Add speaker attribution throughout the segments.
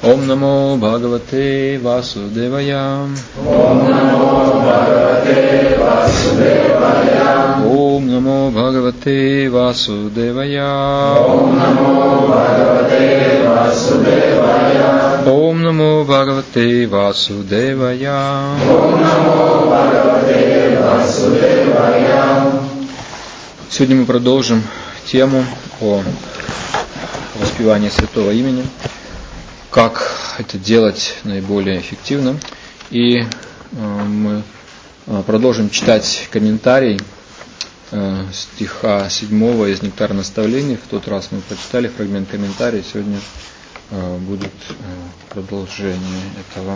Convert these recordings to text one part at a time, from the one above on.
Speaker 1: Ом намо Бхагавате Васудевая.
Speaker 2: Ом намо Бхагавате Васудевая.
Speaker 1: Ом намо Бхагавате Васудевая.
Speaker 2: Ом намо Бхагавате Васудевая.
Speaker 1: Ом намо Бхагавате Васудевая.
Speaker 2: Ом намо Бхагавате Васудевая.
Speaker 1: Сегодня мы продолжим тему о воспевании святого имени, как это делать наиболее эффективно. И мы продолжим читать комментарий стиха 7 из «Нектара наставлений». В тот раз мы прочитали фрагмент комментария, сегодня будет продолжение этого.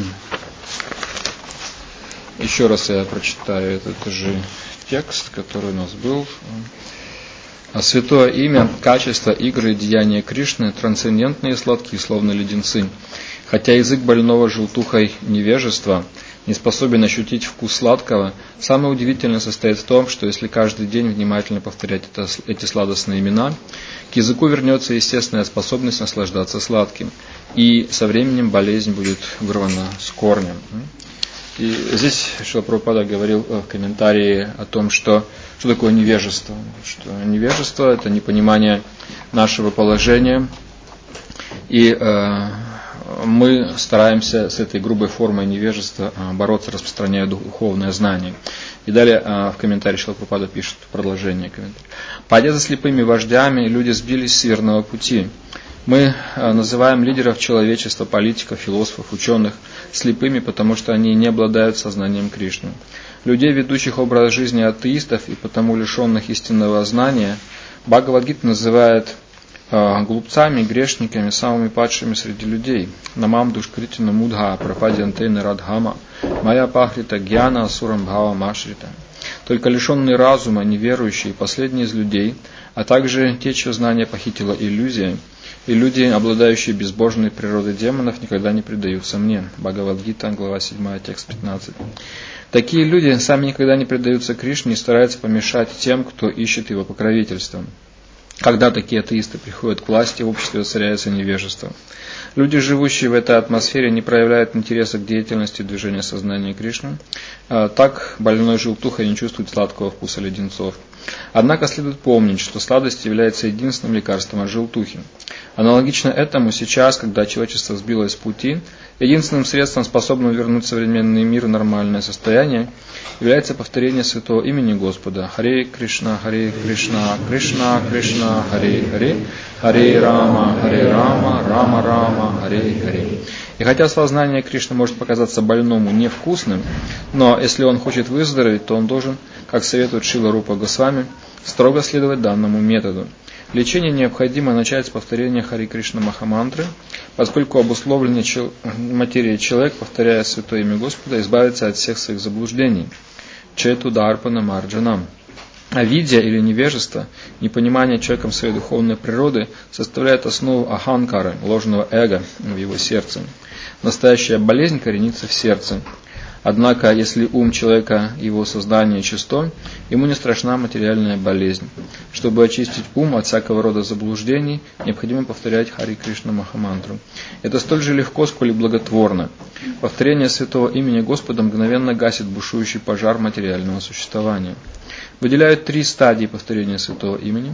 Speaker 1: Еще раз я прочитаю этот же текст, который у нас был. Святое имя, качество, игры и деяния Кришны трансцендентные и сладкие, словно леденцы. Хотя язык больного желтухой невежества не способен ощутить вкус сладкого, самое удивительное состоит в том, что если каждый день внимательно повторять эти сладостные имена, к языку вернется естественная способность наслаждаться сладким, и со временем болезнь будет вырвана с корнем. И здесь Шрила Прабхупада говорил в комментарии о том, что такое невежество. Что невежество – это непонимание нашего положения, и мы стараемся с этой грубой формой невежества бороться, распространяя духовное знание. И далее в комментарии Шрила Прабхупада пишет продолжение комментария. «Пойдя за слепыми вождями, люди сбились с верного пути. Мы называем лидеров человечества, политиков, философов, ученых слепыми, потому что они не обладают сознанием Кришны. Людей, ведущих образ жизни атеистов и потому лишенных истинного знания, Бхагавад-гита называет глупцами, грешниками, самыми падшими среди людей. Намам душкритина мудха прападьянтейна радхама моя пахрита гьяна асурам бхава машрита». Только лишенные разума, неверующие, последние из людей, а также те, чье знание похитила иллюзия, и люди, обладающие безбожной природой демонов, никогда не предаются мне. Бхагавад-гита, глава 7, текст 15. Такие люди сами никогда не предаются Кришне и стараются помешать тем, кто ищет его покровительством. Когда такие атеисты приходят к власти, в обществе воцаряется невежество. Люди, живущие в этой атмосфере, не проявляют интереса к деятельности движения сознания Кришны. Так больной желтухой не чувствует сладкого вкуса леденцов. Однако следует помнить, что сладость является единственным лекарством от желтухи. Аналогично этому сейчас, когда человечество сбилось с пути, единственным средством, способным вернуть современный мир в нормальное состояние, является повторение святого имени Господа. Харе Кришна, Кришна Кришна, Харе Харе, Харе Рама, Рама Рама, Харе Харе. И хотя сознание Кришны может показаться больному невкусным, но если он хочет выздороветь, то он должен, как советует Шрила Рупа Госвами, строго следовать данному методу. Лечение необходимо начать с повторения Харе Кришна Махамантры, поскольку обусловленный материей человек, повторяя святое имя Господа, избавится от всех своих заблуждений. Чету Дарпана Марджанам. Авидья или невежество, непонимание человеком своей духовной природы, составляет основу аханкары, ложного эго в его сердце. Настоящая болезнь коренится в сердце. Однако, если ум человека и его сознание чисто, ему не страшна материальная болезнь. Чтобы очистить ум от всякого рода заблуждений, необходимо повторять Харе Кришна Махамантру. Это столь же легко, сколь и благотворно. Повторение святого имени Господа мгновенно гасит бушующий пожар материального существования. Выделяют 3 стадии повторения святого имени.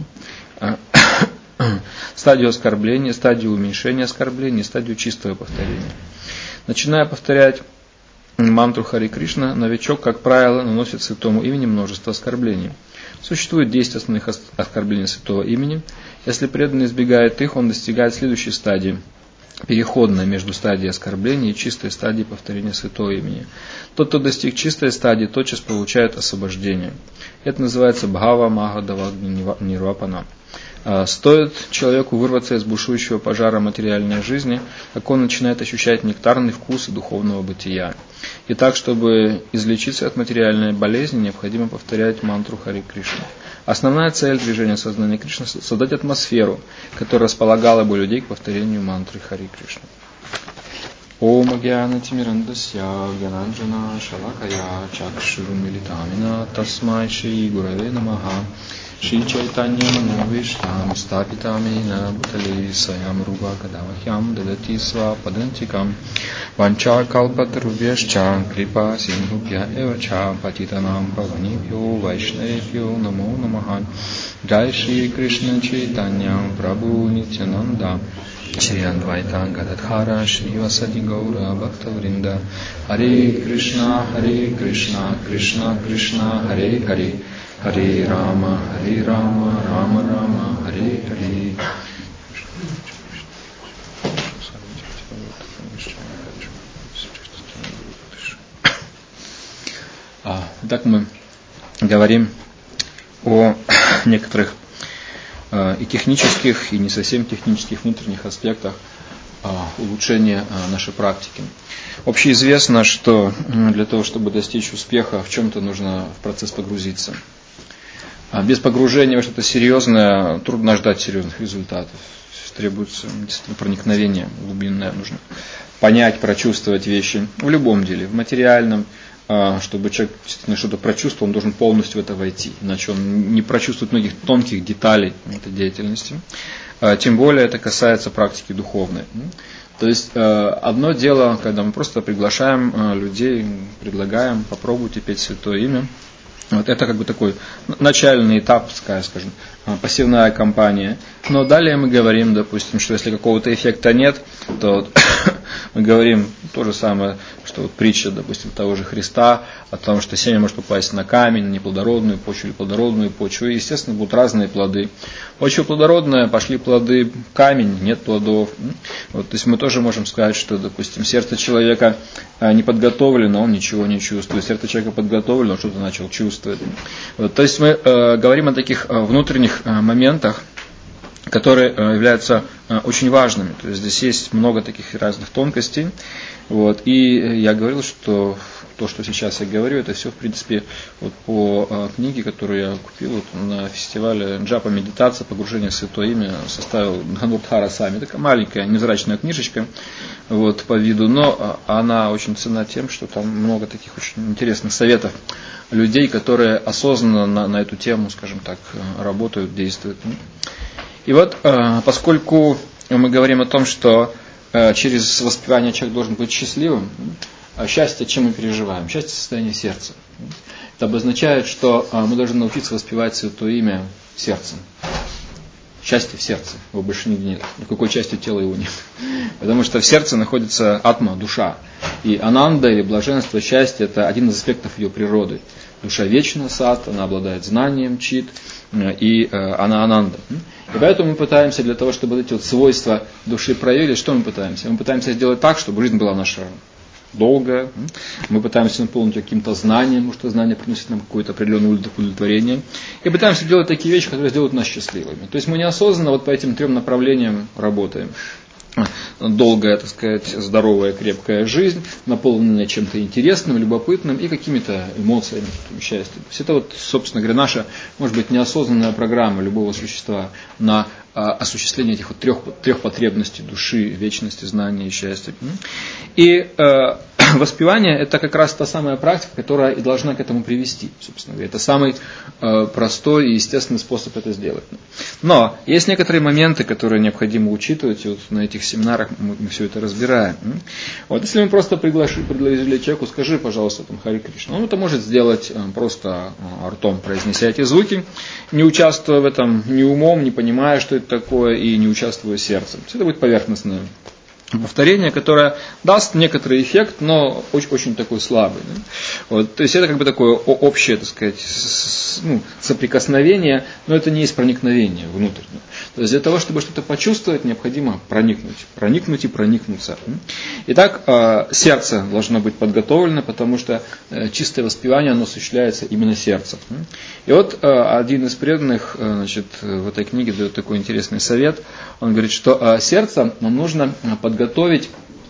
Speaker 1: Стадию оскорбления, стадию уменьшения оскорбления и стадию чистого повторения. Начиная повторять мантру Харе Кришна, новичок, как правило, наносит святому имени множество оскорблений. Существует 10 основных оскорблений святого имени. Если преданный избегает их, он достигает следующей стадии, переходной между стадией оскорбления и чистой стадией повторения святого имени. Тот, кто достиг чистой стадии, тотчас получает освобождение. Это называется Бхава Махадава Нирвапана. Стоит человеку вырваться из бушующего пожара материальной жизни, как он начинает ощущать нектарный вкус духовного бытия. И так, чтобы излечиться от материальной болезни, необходимо повторять мантру Харе Кришна. Основная цель движения сознания Кришны – создать атмосферу, которая располагала бы людей к повторению мантры Харе Кришна. Om Gyanatimirandasya Gyananjana Shalakaya Chakshurumilitamina Tasmai Shri Gurave Namaha Shri Chaitanya Manovishtam Stapitamena Bhutale Sayam Rupa Kadavahyam Dadati Svapadantikam Vancha Kalpatarubhyascha Kripa Sindhubhya Evacha Patitanam Pavanibhyo Vaishnavibhyo Namo Namaha Jai Shri Krishna Chaitanya Prabhu Nityananda Shri Advaita Gadadhara Shri Vasadi Gaura Bhaktavrinda Hare Krishna Krishna Krishna Hare Hare Hare Rama Rama Rama Hare Hare. Итак, мы говорим о некоторых и технических, и не совсем технических внутренних аспектах улучшения нашей практики. Общеизвестно, что для того, чтобы достичь успеха, в чем-то нужно в процесс погрузиться. Без погружения во что-то серьезное трудно ждать серьезных результатов. Требуется действительно проникновение глубинное, нужно понять, прочувствовать вещи в любом деле, в материальном. Чтобы человек действительно что-то прочувствовал, он должен полностью в это войти. Иначе он не прочувствует многих тонких деталей этой деятельности. Тем более это касается практики духовной. То есть одно дело, когда мы просто приглашаем людей, предлагаем, попробуйте петь Святое Имя. Вот это как бы такой начальный этап, скажем, пассивная кампания. Но далее мы говорим, допустим, что если какого-то эффекта нет, то мы говорим то же самое, что вот притча, допустим, того же Христа, о том, что семя может попасть на камень, на неплодородную почву или плодородную почву. И, естественно, будут разные плоды. Почва плодородная, пошли плоды, камень, нет плодов. Вот, то есть мы тоже можем сказать, что, допустим, сердце человека не подготовлено, он ничего не чувствует. Сердце человека подготовлено, он что-то начал чувствовать. Вот, то есть мы говорим о таких внутренних моментах, которые являются очень важными. То есть здесь есть много таких разных тонкостей. Вот. И я говорил, что то, что сейчас я говорю, это все, в принципе, вот по книге, которую я купил вот на фестивале Джапа медитация, погружение в Святое Имя, составил Дханурдхара Сами. Такая маленькая, невзрачная книжечка вот, по виду, но она очень ценна тем, что там много таких очень интересных советов людей, которые осознанно на эту тему, скажем так, работают, действуют. И вот, поскольку мы говорим о том, что через воспевание человек должен быть счастливым, счастье, чем мы переживаем? Счастье – состояние сердца. Это обозначает, что мы должны научиться воспевать Святое Имя сердцем. Счастье в сердце, его больше нигде нет. Ни в какой части тела его нет. Потому что в сердце находится атма, душа. И ананда или блаженство, счастье – это один из аспектов ее природы. Душа вечна, сат, она обладает знанием, чит, и она ананда. И поэтому мы пытаемся для того, чтобы эти вот свойства души проявились, что мы пытаемся? Мы пытаемся сделать так, чтобы жизнь была наша долгая. Мы пытаемся наполнить каким-то знанием, потому что знание приносит нам какое-то определенное удовлетворение. И пытаемся делать такие вещи, которые сделают нас счастливыми. То есть мы неосознанно вот по этим трем направлениям работаем. Долгая, так сказать, здоровая, крепкая жизнь, наполненная чем-то интересным, любопытным и какими-то эмоциями, счастьем. То есть это вот, собственно говоря, наша, может быть, неосознанная программа любого существа на осуществление этих вот трех потребностей души, вечности, знания и счастья. И воспевание – это как раз та самая практика, которая и должна к этому привести, собственно говоря. Это самый простой и естественный способ это сделать. Но есть некоторые моменты, которые необходимо учитывать, и вот на этих семинарах мы все это разбираем. Вот если мы просто предложили человеку, скажи, пожалуйста, там, Харе Кришна, он это может сделать просто ртом, произнеся эти звуки, не участвуя в этом ни умом, не понимая, что это такое, и не участвуя сердцем. Это будет поверхностное повторение, которое даст некоторый эффект, но очень, очень такой слабый. Да? Вот, то есть это как бы такое общее, так сказать, соприкосновение, но это не есть проникновение внутрь. То есть для того, чтобы что-то почувствовать, необходимо проникнуть и проникнуться. Итак, сердце должно быть подготовлено, потому что чистое воспевание, оно осуществляется именно сердцем. И вот один из преданных, значит, в этой книге дает такой интересный совет. Он говорит, что сердце нам нужно подготовить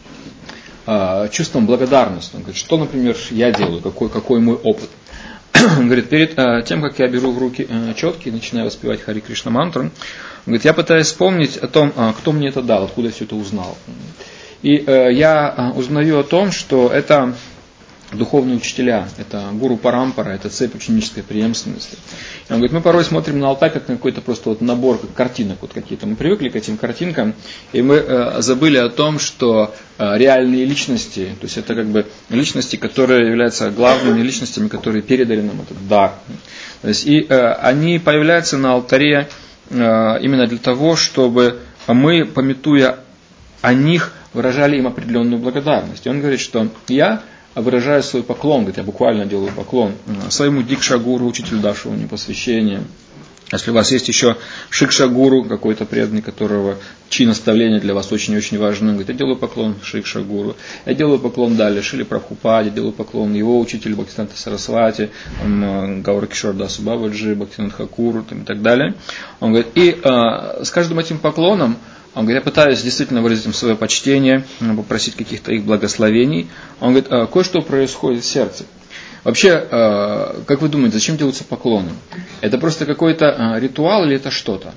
Speaker 1: чувством благодарности. Он говорит, что, например, я делаю, какой мой опыт. Он говорит, перед тем, как я беру в руки четки и начинаю воспевать Хари Кришна мантру, он говорит, я пытаюсь вспомнить о том, кто мне это дал, откуда я все это узнал. И я узнаю о том, что это духовные учителя, это гуру парампара, это цепь ученической преемственности. И он говорит, мы порой смотрим на алтарь как на какой-то просто вот набор как картинок вот какие-то. Мы привыкли к этим картинкам, и мы забыли о том, что реальные личности, то есть это как бы личности, которые являются главными личностями, которые передали нам этот дар. То есть, и они появляются на алтаре именно для того, чтобы мы, памятуя о них, выражали им определенную благодарность. И он говорит, что я выражаю свой поклон, говорит, я буквально делаю поклон своему дикша-гуру, учителю, давшего мне посвящение. Если у вас есть еще шикша-гуру, какой-то преданный, чьи наставления для вас очень-очень важны, говорит, я делаю поклон шикша-гуру, я делаю поклон далее Шриле Прабхупаде, делаю поклон его учителю Бхактисиданта Сарасвати, Гаура Кишора Дасу Бабаджи, Бхактисиданта Хакуру и так далее. Он говорит, и с каждым этим поклоном, он говорит, я пытаюсь действительно выразить им свое почтение, попросить каких-то их благословений. Он говорит, кое-что происходит в сердце. Вообще, как вы думаете, зачем делаются поклоны? Это просто какой-то ритуал или это что-то?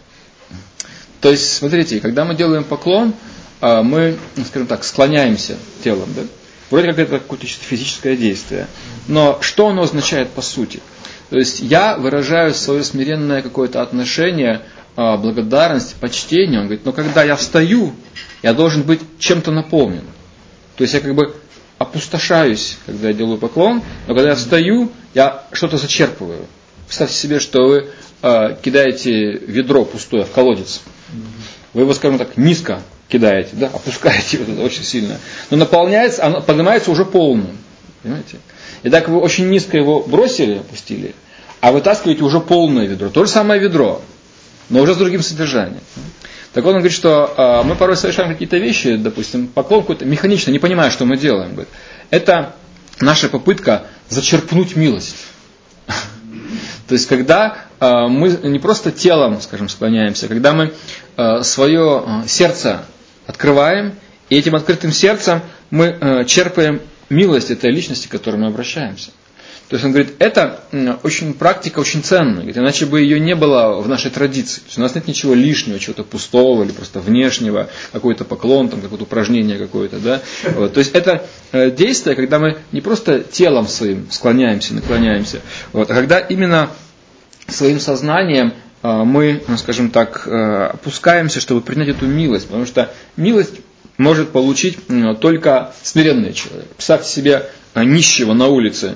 Speaker 1: То есть, смотрите, когда мы делаем поклон, мы, скажем так, склоняемся телом. Да? Вроде как это какое-то физическое действие. Но что оно означает по сути? То есть, я выражаю свое смиренное какое-то отношение, благодарность, почтение. Он говорит, но когда я встаю, я должен быть чем-то наполнен. То есть я как бы опустошаюсь, когда я делаю поклон, но когда я встаю, я что-то зачерпываю. Представьте себе, что вы кидаете ведро пустое в колодец. Вы его, скажем так, низко кидаете, да, опускаете его очень сильно. Но наполняется, оно поднимается уже полным. Понимаете? И так вы очень низко его бросили, опустили, а вытаскиваете уже полное ведро. То же самое ведро, но уже с другим содержанием. Так вот он говорит, что мы порой совершаем какие-то вещи, допустим, поклон какой-то механично, не понимая, что мы делаем. Говорит. Это наша попытка зачерпнуть милость. То есть, когда мы не просто телом, скажем, склоняемся, когда мы свое сердце открываем, и этим открытым сердцем мы черпаем милость этой личности, к которой мы обращаемся. То есть он говорит, это очень практика очень ценная, говорит, иначе бы ее не было в нашей традиции. То есть у нас нет ничего лишнего, чего-то пустого или просто внешнего, какой-то поклон, там, какое-то упражнение какое-то. Да? Вот. То есть это действие, когда мы не просто телом своим склоняемся, наклоняемся, вот, а когда именно своим сознанием мы, скажем так, опускаемся, чтобы принять эту милость. Потому что милость может получить только смиренный человек. Представьте себе нищего на улице,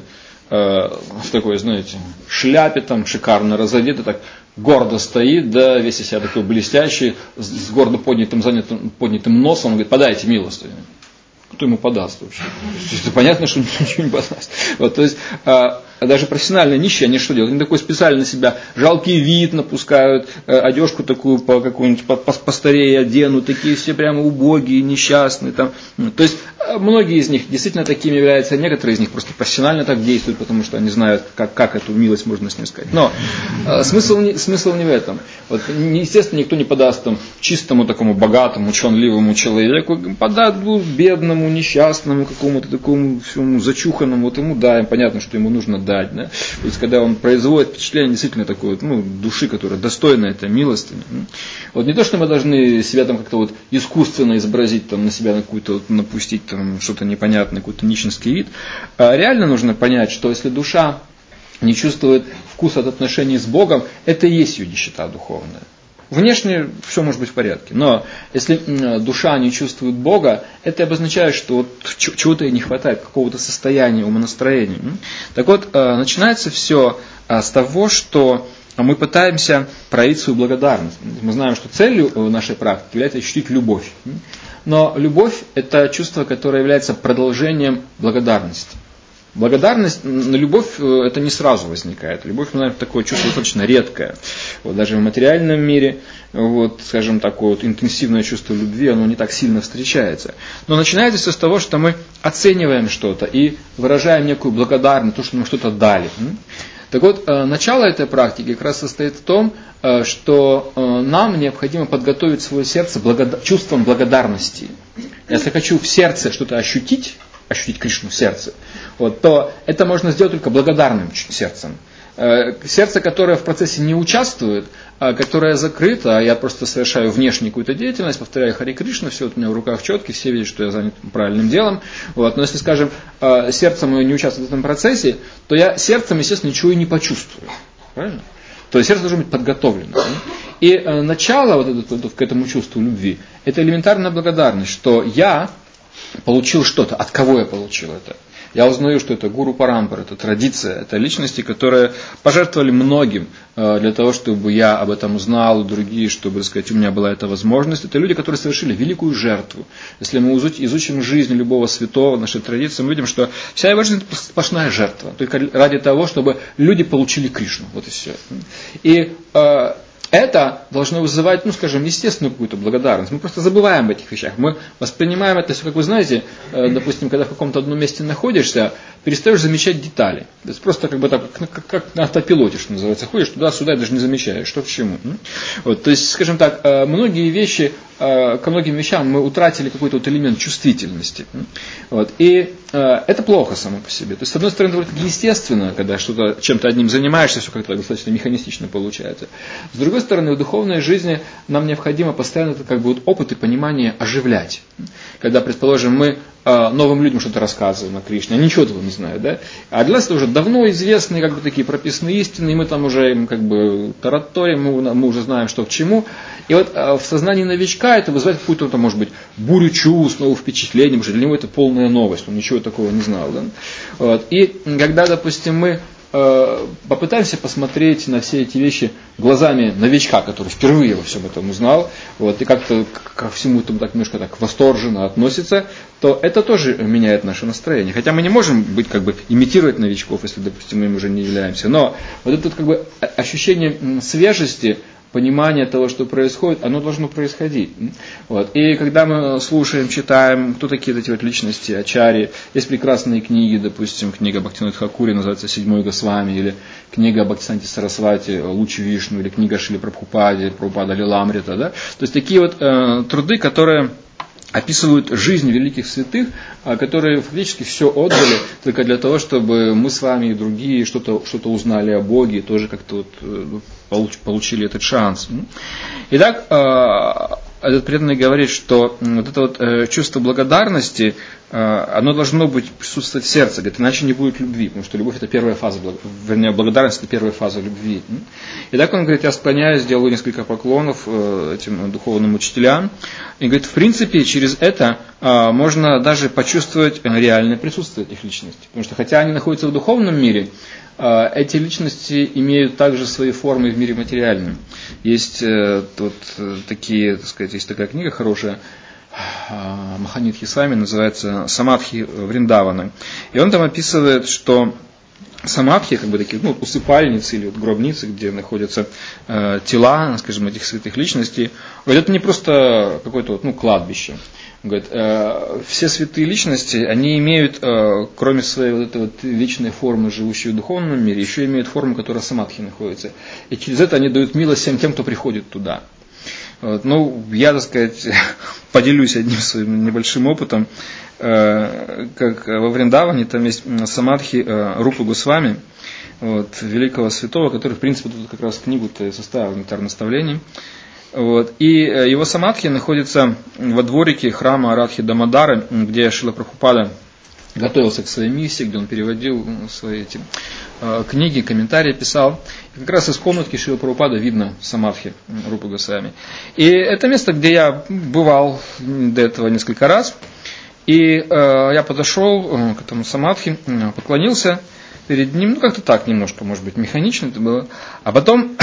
Speaker 1: в такой, знаете, шляпе там шикарно разодетый, так гордо стоит, да, весь из себя такой блестящий, с гордо поднятым носом, он говорит, подайте милостыню. Кто ему подаст вообще? Это понятно, что ничего не подаст. Вот, то есть, даже профессиональные нищие, они что делают? Они такой специально себя жалкий вид напускают, одежку такую по какую-нибудь постарее оденут, такие все прямо убогие, несчастные. Там. То есть, многие из них действительно такими являются, некоторые из них просто профессионально так действуют, потому что они знают, как эту милость можно снискать. Но смысл не в этом. Вот, естественно, никто не подаст там, чистому такому богатому, чванливому человеку, подаст бедному, несчастному, какому-то такому всему зачуханному, вот ему даем, понятно, что ему нужно дать. Да? То есть, когда он производит впечатление действительно такой вот, души, которая достойна этой милости. Вот не то, что мы должны себя там как-то вот искусственно изобразить, там, на себя какую-то вот, напустить там, что-то непонятное, какой-то нищенский вид, а реально нужно понять, что если душа не чувствует вкус от отношений с Богом, это и есть ее нищета духовная. Внешне все может быть в порядке, но если душа не чувствует Бога, это обозначает, что вот чего-то ей не хватает, какого-то состояния, умонастроения. Так вот, начинается все с того, что мы пытаемся проявить свою благодарность. Мы знаем, что целью нашей практики является ощутить любовь. Но любовь – это чувство, которое является продолжением благодарности. Благодарность на любовь это не сразу возникает. Любовь, наверное, такое чувство достаточно редкое. Вот, даже в материальном мире, вот, скажем, такое вот интенсивное чувство любви, оно не так сильно встречается. Но начинается все с того, что мы оцениваем что-то и выражаем некую благодарность, то, что нам что-то дали. Так вот, начало этой практики как раз состоит в том, что нам необходимо подготовить свое сердце чувством благодарности. Если хочу в сердце что-то ощутить Кришну в сердце, вот, то это можно сделать только благодарным сердцем. Сердце, которое в процессе не участвует, которое закрыто, я просто совершаю внешнюю какую-то деятельность, повторяю Харе Кришна, все у меня в руках четки, все видят, что я занят правильным делом. Вот. Но если, скажем, сердце мое не участвует в этом процессе, то я сердцем, естественно, ничего и не почувствую. Правильно? То есть сердце должно быть подготовлено. И начало к этому чувству любви – это элементарная благодарность, что я получил что-то. От кого я получил это? Я узнаю, что это гуру парампара, это традиция, это личности, которые пожертвовали многим для того, чтобы я об этом узнал, и другие, чтобы, так сказать, у меня была эта возможность. Это люди, которые совершили великую жертву. Если мы изучим жизнь любого святого, нашей традиции, мы видим, что вся его жизнь – сплошная жертва. Только ради того, чтобы люди получили Кришну. Вот и все. И это должно вызывать, скажем, естественную какую-то благодарность. Мы просто забываем об этих вещах. Мы воспринимаем это все, как вы знаете, допустим, когда в каком-то одном месте находишься, перестаешь замечать детали. То есть просто как на автопилоте, что называется, ходишь туда-сюда и даже не замечаешь, что к чему. Вот, то есть, скажем так, многие вещи, ко многим вещам мы утратили какой-то элемент чувствительности. Вот, и это плохо само по себе. То есть, с одной стороны, это естественно, когда чем-то одним занимаешься, все как-то достаточно механистично получается. С другой стороны, в духовной жизни нам необходимо постоянно это опыт и понимание оживлять. Когда, предположим, мы новым людям что-то рассказываем о Кришне, они ничего этого не знают, да? А для нас это уже давно известные, такие прописанные истины, и мы там уже им тараторим, мы уже знаем, что к чему. И вот в сознании новичка это вызывает какую-то, может быть, бурю чувств, новых впечатлений, потому что для него это полная новость, он ничего такого не знал, да? Вот. И когда, допустим, мы попытаемся посмотреть на все эти вещи глазами новичка, который впервые во всем этом узнал, вот, и как-то ко всему этому так немножко так восторженно относится, то это тоже меняет наше настроение. Хотя мы не можем имитировать новичков, если, допустим, мы им уже не являемся. Но вот это ощущение свежести, понимание того, что происходит, оно должно происходить. Вот. И когда мы слушаем, читаем, кто такие эти личности, ачарьи, есть прекрасные книги, допустим, книга Бхактивинода Тхакури называется «Седьмой Госвами», или книга Бхактисиданти Сарасвати «Луч Вишну», или книга Шрилы Прабхупада Лиламрита. Да? То есть такие труды, которые описывают жизнь великих святых, которые фактически все отдали только для того, чтобы мы с вами и другие что-то узнали о Боге и тоже как-то получили этот шанс. Итак, этот преданный говорит, что это чувство благодарности, оно должно присутствовать в сердце, говорит, иначе не будет любви, потому что любовь это первая фаза, благодарность это первая фаза любви. Итак, он говорит, я склоняюсь, делаю несколько поклонов этим духовным учителям, и говорит, в принципе, через это можно даже почувствовать реальное присутствие этих личностей, потому что хотя они находятся в духовном мире, эти личности имеют также свои формы в мире материальном. Есть такие, так сказать, есть такая книга хорошая, Маханидхи Сами, называется «Самадхи Вриндавана». И он там описывает, что самадхи, такие усыпальницы или гробницы, где находятся тела, скажем, этих святых личностей, это не просто какое-то кладбище. Говорит, все святые личности, они имеют, кроме своей вечной формы, живущей в духовном мире, еще имеют форму, которая в самадхи находится. И через это они дают милость всем тем, кто приходит туда. Вот. Я, так сказать, поделюсь одним своим небольшим опытом. Как во Вриндаване, там есть самадхи Рупы Госвами, великого святого, который, в принципе, тут как раз книгу-то составил, «Нектар наставлений». И его самадхи находится во дворике храма Арадхи Дамодары, где Шрила Прабхупада готовился к своей миссии, где он переводил свои книги, комментарии писал. И как раз из комнатки Шрила Прабхупада видно самадхи Рупы Госвами. И это место, где я бывал до этого несколько раз. И я подошел к этому самадхи, поклонился перед ним, как-то так немножко, может быть, механично это было. А потом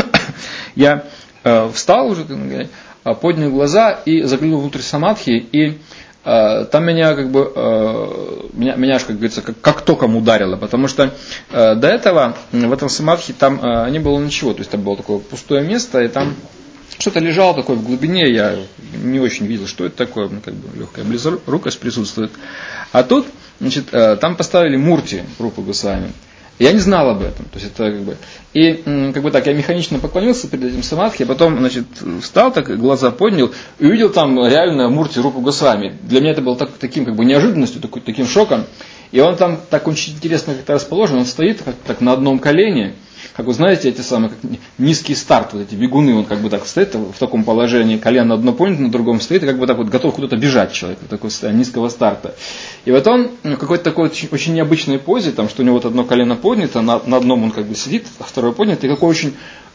Speaker 1: я встал уже, поднял глаза и заглянул внутрь самадхи, и там меня, меня аж, как говорится, как током ударило, потому что до этого в этом самадхи там не было ничего, то есть там было такое пустое место, и там что-то лежало такое в глубине, я не очень видел, что это такое, легкая близорукость присутствует. А тут, там поставили мурти Рупы Госвами. Я не знал об этом. То есть это И я механично поклонился перед этим самадхи, а потом, встал, так глаза поднял и увидел там реально мурти Рупу Госвами. Для меня это было таким неожиданностью, таким шоком. И он там так очень интересно как-то расположен, он стоит так на одном колене, как вы знаете, эти самые, как низкий старт, вот эти бегуны, он как бы так стоит в таком положении, колено одно поднято, на другом стоит, и как бы так вот готов куда-то бежать человек, в такое состояние низкого старта. И вот он в какой-то такой очень необычной позе, там, что у него вот одно колено поднято, на одном он как бы сидит, а второе поднято, и какой очень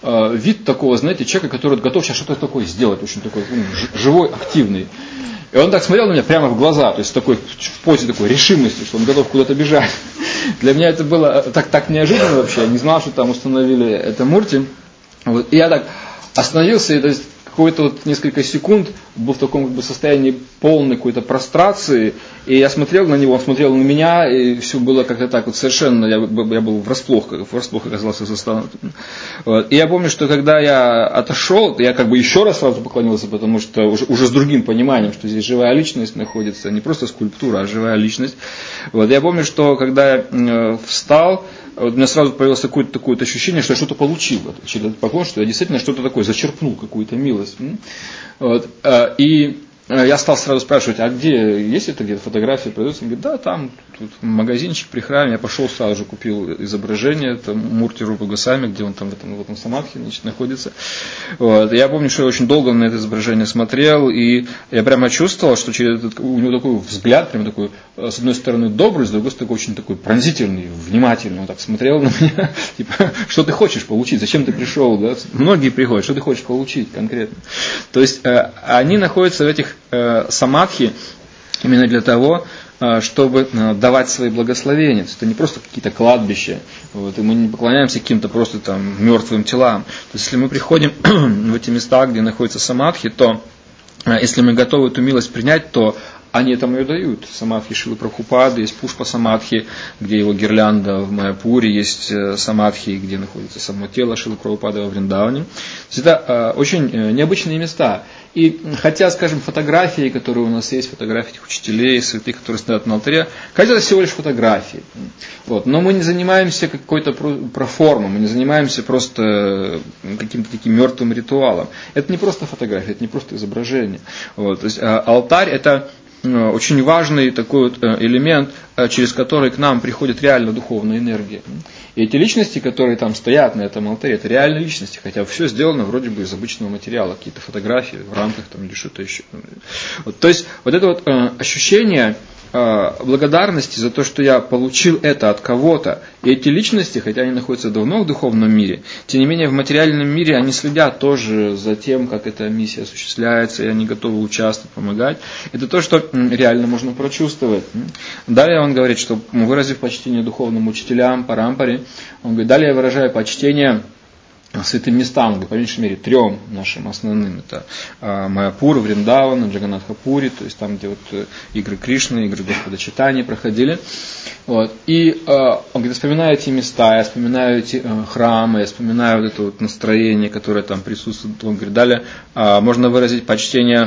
Speaker 1: вид такого, знаете, человека, который готов сейчас что-то такое сделать, очень такой живой, активный. И он так смотрел на меня прямо в глаза, то есть в позе такой решимости, что он готов куда-то бежать. Для меня это было так неожиданно вообще, я не знал, что там установили это Мурти. Вот. И я так остановился, и то есть какое-то вот несколько секунд был в таком как бы состоянии полной какой-то прострации, и я смотрел на него, он смотрел на меня, и все было как-то так вот совершенно, я был врасплох оказался застанут. Вот. И я помню, что когда я отошел, я как бы еще раз сразу поклонился, потому что уже с другим пониманием, что здесь живая личность находится, не просто скульптура, а живая личность. Вот. Я помню, что когда я встал, вот у меня сразу появилось какое-то такое ощущение, что я что-то получил через этот поклон, что я действительно что-то такое зачерпнул, какую-то милость. Вот. И я стал сразу спрашивать, а где, есть это где-то фотографии продаются? Он говорит, да, там тут магазинчик при храме. Я пошел сразу же, купил изображение, там Мурти Рупа Госвами, где он там в этом самадхи, значит, находится. Вот. Я помню, что я очень долго на это изображение смотрел, и я прямо чувствовал, что у него такой взгляд, прямо такой, с одной стороны добрый, с другой стороны очень такой пронзительный, внимательный. Он так смотрел на меня, типа, что ты хочешь получить, зачем ты пришел, да? Многие приходят, что ты хочешь получить конкретно. То есть они находятся в этих самадхи именно для того, чтобы давать свои благословения. То есть это не просто какие-то кладбища, вот, и мы не поклоняемся каким-то просто там мертвым телам. То есть если мы приходим в эти места, где находятся самадхи, то если мы готовы эту милость принять, то они этому и дают. Самадхи Шилы Прабхупады, есть Пушпа Самадхи, где его гирлянда в Майяпуре, есть самадхи, где находится само тело Шилы Прабхупады во Вриндаване. То есть это очень необычные места. И хотя, скажем, фотографии, которые у нас есть, фотографии этих учителей, святых, которые стоят на алтаре, кажется, это всего лишь фотографии. Вот. Но мы не занимаемся какой-то проформой, мы не занимаемся просто каким-то таким мертвым ритуалом. Это не просто фотография, это не просто изображение. Вот. То есть алтарь это очень важный такой вот элемент, через который к нам приходит реально духовная энергия. И эти личности, которые там стоят на этом алтаре, это реальные личности, хотя все сделано вроде бы из обычного материала, какие-то фотографии в рамках там, или что-то еще. Вот, то есть вот это вот ощущение благодарности за то, что я получил это от кого-то. И эти личности, хотя они находятся давно в духовном мире, тем не менее в материальном мире они следят тоже за тем, как эта миссия осуществляется, и они готовы участвовать, помогать. Это то, что реально можно прочувствовать. Далее он говорит, что выразив почтение духовным учителям, парампаре, он говорит, далее я выражаю почтение святым местам, по меньшей мере 3 нашим основным, это Майяпур, Вриндаван, Джаганнатхапури, то есть там, где вот игры Кришны, игры Господа Чайтаньи проходили. Вот. И он говорит, вспоминаю эти места, я вспоминаю эти храмы, я вспоминаю вот это вот настроение, которое там присутствует. Он говорит, далее можно выразить почтение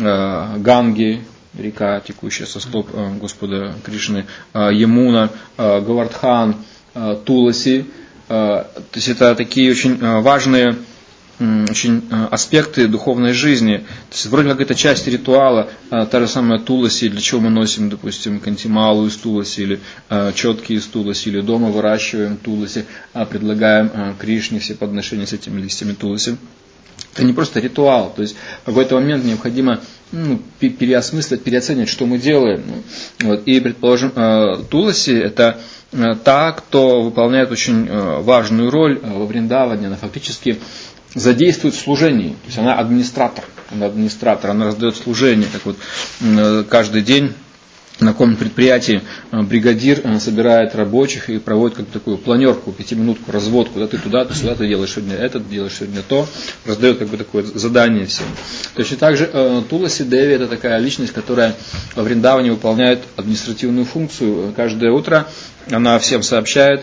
Speaker 1: Ганги, река, текущая со стоп Господа Кришны, Ямуна, Говардхан, Туласи. То есть это такие очень важные очень аспекты духовной жизни. То есть вроде как это часть ритуала, та же самая туласи, для чего мы носим, допустим, кантималу из туласи, или четки из туласи, или дома выращиваем туласи, предлагаем Кришне все подношения с этими листьями туласи. Это не просто ритуал, то есть в какой-то момент необходимо переосмыслить, переоценить, что мы делаем. Вот. И, предположим, туласи это та, кто выполняет очень важную роль во Вриндаване, она фактически задействует в служении, то есть она администратор, она раздает служение, как вот каждый день на каком-нибудь предприятии бригадир собирает рабочих и проводит как такую планерку, 5-минутку, разводку, да, ты туда, ты сюда, ты делаешь сегодня это, ты делаешь сегодня то, раздает как бы такое задание всем. Точно так же Туласи Деви это такая личность, которая во Вриндаване выполняет административную функцию. Каждое утро она всем сообщает,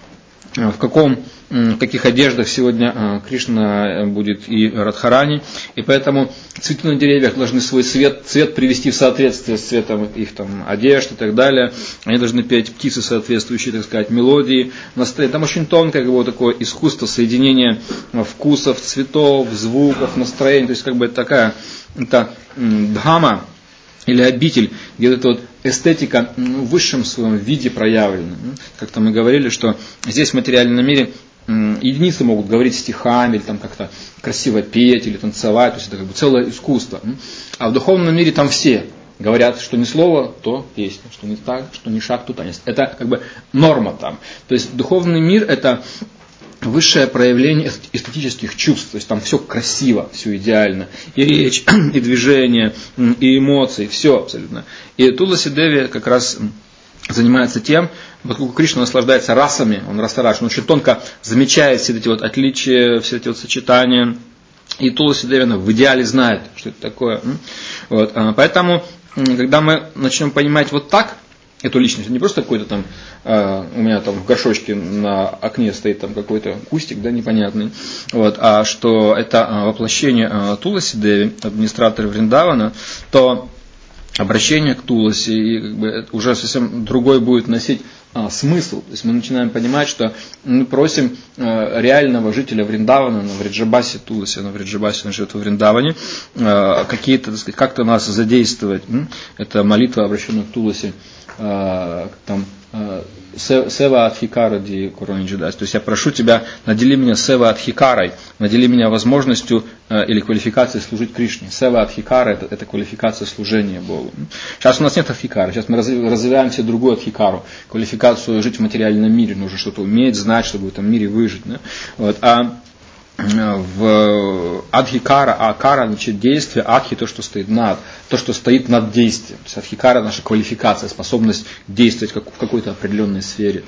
Speaker 1: в каких одеждах сегодня Кришна будет и Радхарани, и поэтому цветы на деревьях должны свой цвет привести в соответствие с цветом их там одежд и так далее. Они должны петь птицы, соответствующие, так сказать, мелодии, настроение. Там очень тонкое как бы, такое искусство соединения вкусов, цветов, звуков, настроений. То есть как бы это дхама или обитель, где эта вот эстетика в высшем своем виде проявлена. Как-то мы говорили, что здесь в материальном мире единицы могут говорить стихами, или там как-то красиво петь, или танцевать, то есть это как бы целое искусство. А в духовном мире там все говорят, что ни слово, то песня, что не так, что ни шаг, то танец. Это как бы норма там. То есть духовный мир это высшее проявление эстетических чувств, то есть там все красиво, все идеально, и речь, и движение, и эмоции, все абсолютно. И Туласи Деви как раз занимается тем, поскольку Кришна наслаждается расами, он расараш, он очень тонко замечает все эти вот отличия, все эти вот сочетания, и Туласи Деви в идеале знает, что это такое. Вот. Поэтому, когда мы начнем понимать вот так эту личность, не просто какой-то там, у меня там в горшочке на окне стоит там какой-то кустик, да, непонятный, вот, а что это воплощение Туласи Деви, администратора Вриндавана, то обращение к Туласи и как бы уже совсем другой будет носить смысл. То есть мы начинаем понимать, что мы просим реального жителя Вриндавана, на Вриджабасе Туласи, на Вриджабасе он живет во Вриндаване, какие-то, так сказать, как-то нас задействовать. Это молитва, обращенная к Туласи, там, Сева Адхикара ди Куранджидас. То есть я прошу тебя, надели меня Сева Адхикарой, надели меня возможностью или квалификацией служить Кришне. Сева Адхикара это квалификация служения Богу. Сейчас у нас нет Адхикара, сейчас мы развиваем себе другую Адхикару, квалификацию жить в материальном мире, нужно что-то уметь, знать, чтобы в этом мире выжить. Да? Вот. А в Адхикара, Акара, значит, действие, Адхи, то, что стоит над, то, что стоит над действием. То есть Адхикара наша квалификация, способность действовать в какой-то определенной сфере.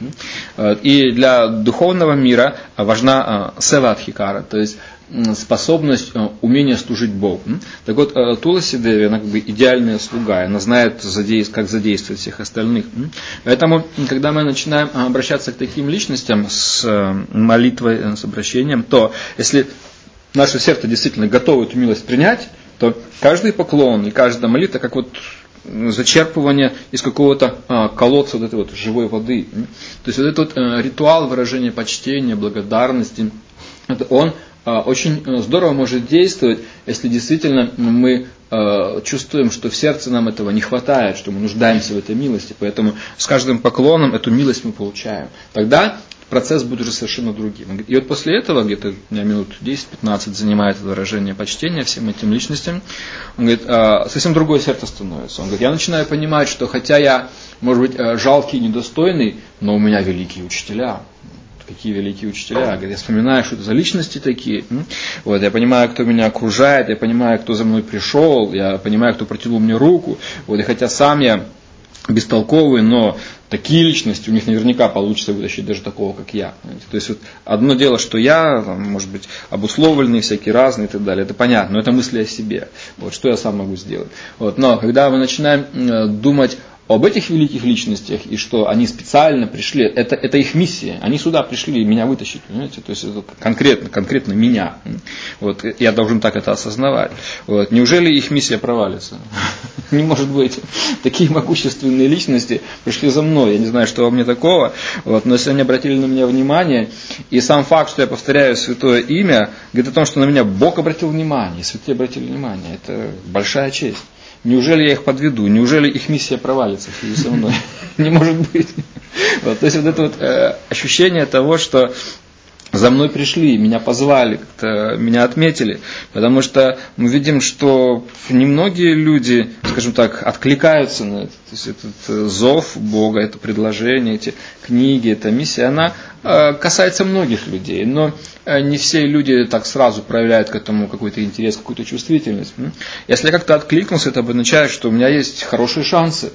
Speaker 1: И для духовного мира важна Сева Адхикара, то есть способность, умение служить Богу. Так вот, Туласи Деви, она как бы идеальная слуга, она знает, как задействовать всех остальных. Поэтому, когда мы начинаем обращаться к таким личностям с молитвой, с обращением, то если наше сердце действительно готово эту милость принять, то каждый поклон и каждая молитва, как вот зачерпывание из какого-то колодца вот этой вот живой воды. То есть вот этот вот ритуал выражения почтения, благодарности, это он очень здорово может действовать, если действительно мы чувствуем, что в сердце нам этого не хватает, что мы нуждаемся в этой милости. Поэтому с каждым поклоном эту милость мы получаем. Тогда процесс будет уже совершенно другим. И вот после этого, где-то у меня минут 10-15 занимает выражение почтения всем этим личностям, он говорит, совсем другое сердце становится. Он говорит, я начинаю понимать, что хотя я, может быть, жалкий и недостойный, но у меня великие учителя. Какие великие учителя. Я вспоминаю, что это за личности такие. Вот, я понимаю, кто меня окружает, я понимаю, кто за мной пришел, я понимаю, кто протянул мне руку. Вот, и хотя сам я бестолковый, но такие личности, у них наверняка получится вытащить даже такого, как я. То есть вот, одно дело, что я, там, может быть, обусловленный, всякие разные и так далее, это понятно, но это мысли о себе. Вот, что я сам могу сделать. Вот, но когда мы начинаем думать об этих великих личностях, и что они специально пришли, это их миссия. Они сюда пришли меня вытащить, понимаете? То есть это конкретно меня. Вот, я должен так это осознавать. Вот. Неужели их миссия провалится? Не может быть. Такие могущественные личности пришли за мной. Я не знаю, что во мне такого. Вот. Но если они обратили на меня внимание, и сам факт, что я повторяю святое имя, говорит о том, что на меня Бог обратил внимание, святые обратили внимание. Это большая честь. Неужели я их подведу? Неужели их миссия провалится в связи со мной? Не может быть. Вот, то есть вот это вот ощущение того, что за мной пришли, меня позвали, как-то меня отметили, потому что мы видим, что немногие люди, скажем так, откликаются на это. То есть этот зов Бога, это предложение, эти книги, эта миссия, она касается многих людей, но не все люди так сразу проявляют к этому какой-то интерес, какую-то чувствительность. Если я как-то откликнулся, это обозначает, что у меня есть хорошие шансы.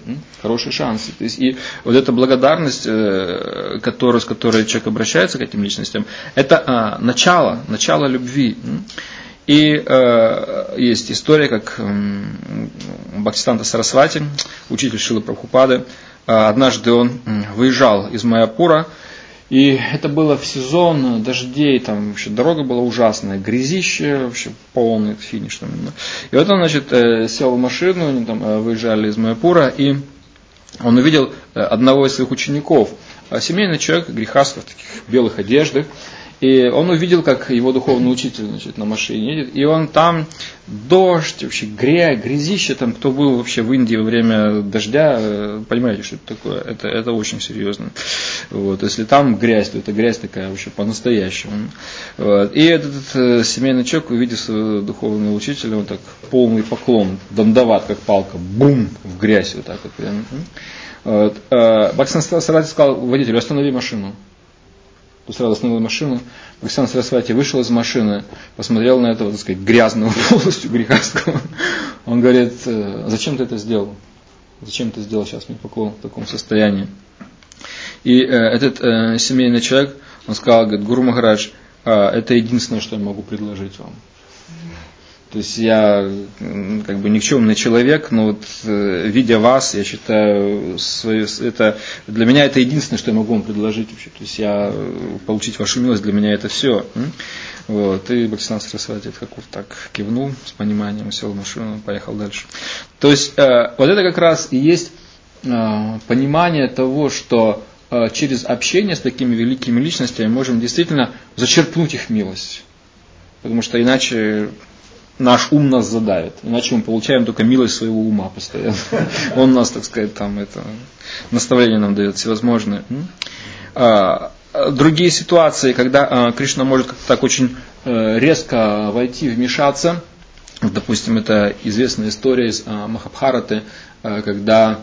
Speaker 1: То есть, и вот эта благодарность, с которой человек обращается к этим личностям, это начало любви. И есть история, как Бхактисиданта Сарасвати, учитель Шрилы Прабхупады, однажды он выезжал из Майяпура, и это было в сезон дождей, там вообще дорога была ужасная, грязище, вообще полный финиш. Там. И вот он, значит, сел в машину, они там выезжали из Майяпура, и он увидел одного из своих учеников, семейный человек, грехастов, в таких белых одеждах. И он увидел, как его духовный учитель, значит, на машине едет, и он там дождь, вообще грязище, там, кто был вообще в Индии во время дождя, понимаете, что это такое, это очень серьезно. Вот. Если там грязь, то это грязь такая вообще по-настоящему. Вот. И этот семейный человек, увидев своего духовного учителя, он так полный поклон, дандават, как палка, бум, в грязь вот так вот прям. Вот. Бхактисиданта Сарасвати сказал водителю: останови машину. Тут сразу остановил машину. Бхактисиданта Сарасвати вышел из машины, посмотрел на этого, так сказать, грязного полностью грехастского. Он говорит: зачем ты это сделал? Зачем ты сделал сейчас мне поклон в таком состоянии? И этот семейный человек, он сказал, говорит: Гуру Махарадж, это единственное, что я могу предложить вам. То есть я как бы никчемный человек, но вот видя вас, я считаю, это, для меня это единственное, что я могу вам предложить вообще. То есть я получить вашу милость, для меня это все. Вот. И Бхактисиданта Сарасвати как вот так кивнул с пониманием, сел в машину, поехал дальше. То есть вот это как раз и есть понимание того, что через общение с такими великими личностями можем действительно зачерпнуть их милость. Потому что иначе наш ум нас задавит. Иначе мы получаем только милость своего ума постоянно. Он нас, так сказать, там это наставление нам дает всевозможные. Другие ситуации, когда Кришна может как-то так очень резко войти, вмешаться. Допустим, это известная история из Махабхараты, когда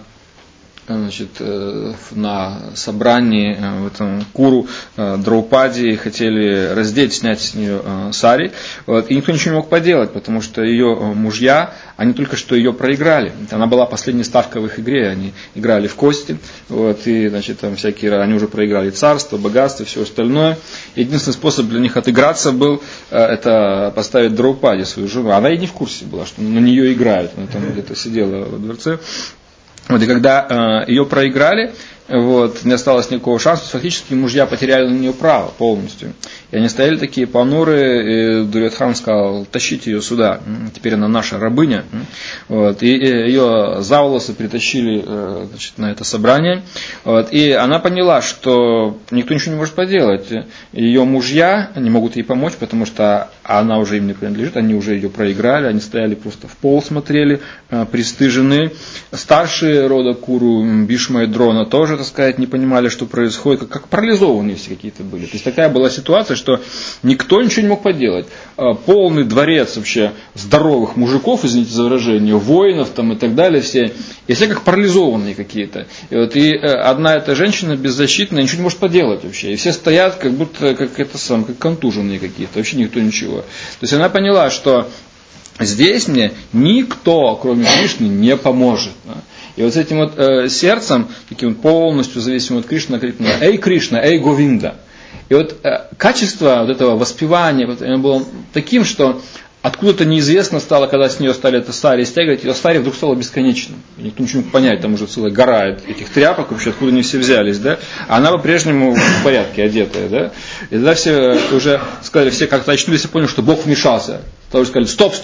Speaker 1: на собрании в этом Куру Драупади хотели раздеть, снять с нее сари, вот, и никто ничего не мог поделать, потому что ее мужья, они только что ее проиграли. Она была последней ставкой в их игре, они играли в кости, вот, и там всякие, они уже проиграли царство, богатство, все остальное. Единственный способ для них отыграться был это поставить Драупади, свою жену. Она и не в курсе была, что на нее играют, она там где-то сидела во дворце. Вот, и когда ее проиграли, вот, не осталось никакого шанса, фактически мужья потеряли на нее право полностью. И они стояли такие понурые, и Дурьодхан сказал: тащите ее сюда, теперь она наша рабыня. Вот, и ее за волосы притащили на это собрание. Вот, и она поняла, что никто ничего не может поделать. Ее мужья не могут ей помочь, потому что она уже им не принадлежит, они уже ее проиграли, они стояли просто в пол, смотрели, пристыжены. Старшие рода Куру, Бишма и Дрона, тоже, так сказать, не понимали, что происходит, как парализованные все какие-то были. То есть такая была ситуация, что никто ничего не мог поделать. Полный дворец вообще здоровых мужиков, извините за выражение, воинов там и так далее, все, и все как парализованные какие-то. И одна эта женщина беззащитная ничего не может поделать вообще. И все стоят как будто как контуженные какие-то, вообще никто ничего. То есть она поняла, что здесь мне никто, кроме Кришны, не поможет. И вот с этим вот сердцем, таким полностью зависимым от Кришны, крикнула: «Эй, Кришна, эй, Говинда!» И вот качество вот этого воспевания было таким, что откуда-то неизвестно стало, когда с нее стали это сари стягивать, ее сари вдруг стало бесконечным. И никто ничего не мог понять, там уже целая гора этих тряпок, вообще откуда они все взялись, да? А она по-прежнему в порядке одетая, да? И тогда все уже сказали, все как-то очнулись и поняли, что Бог вмешался. Тогда уже сказали: стоп,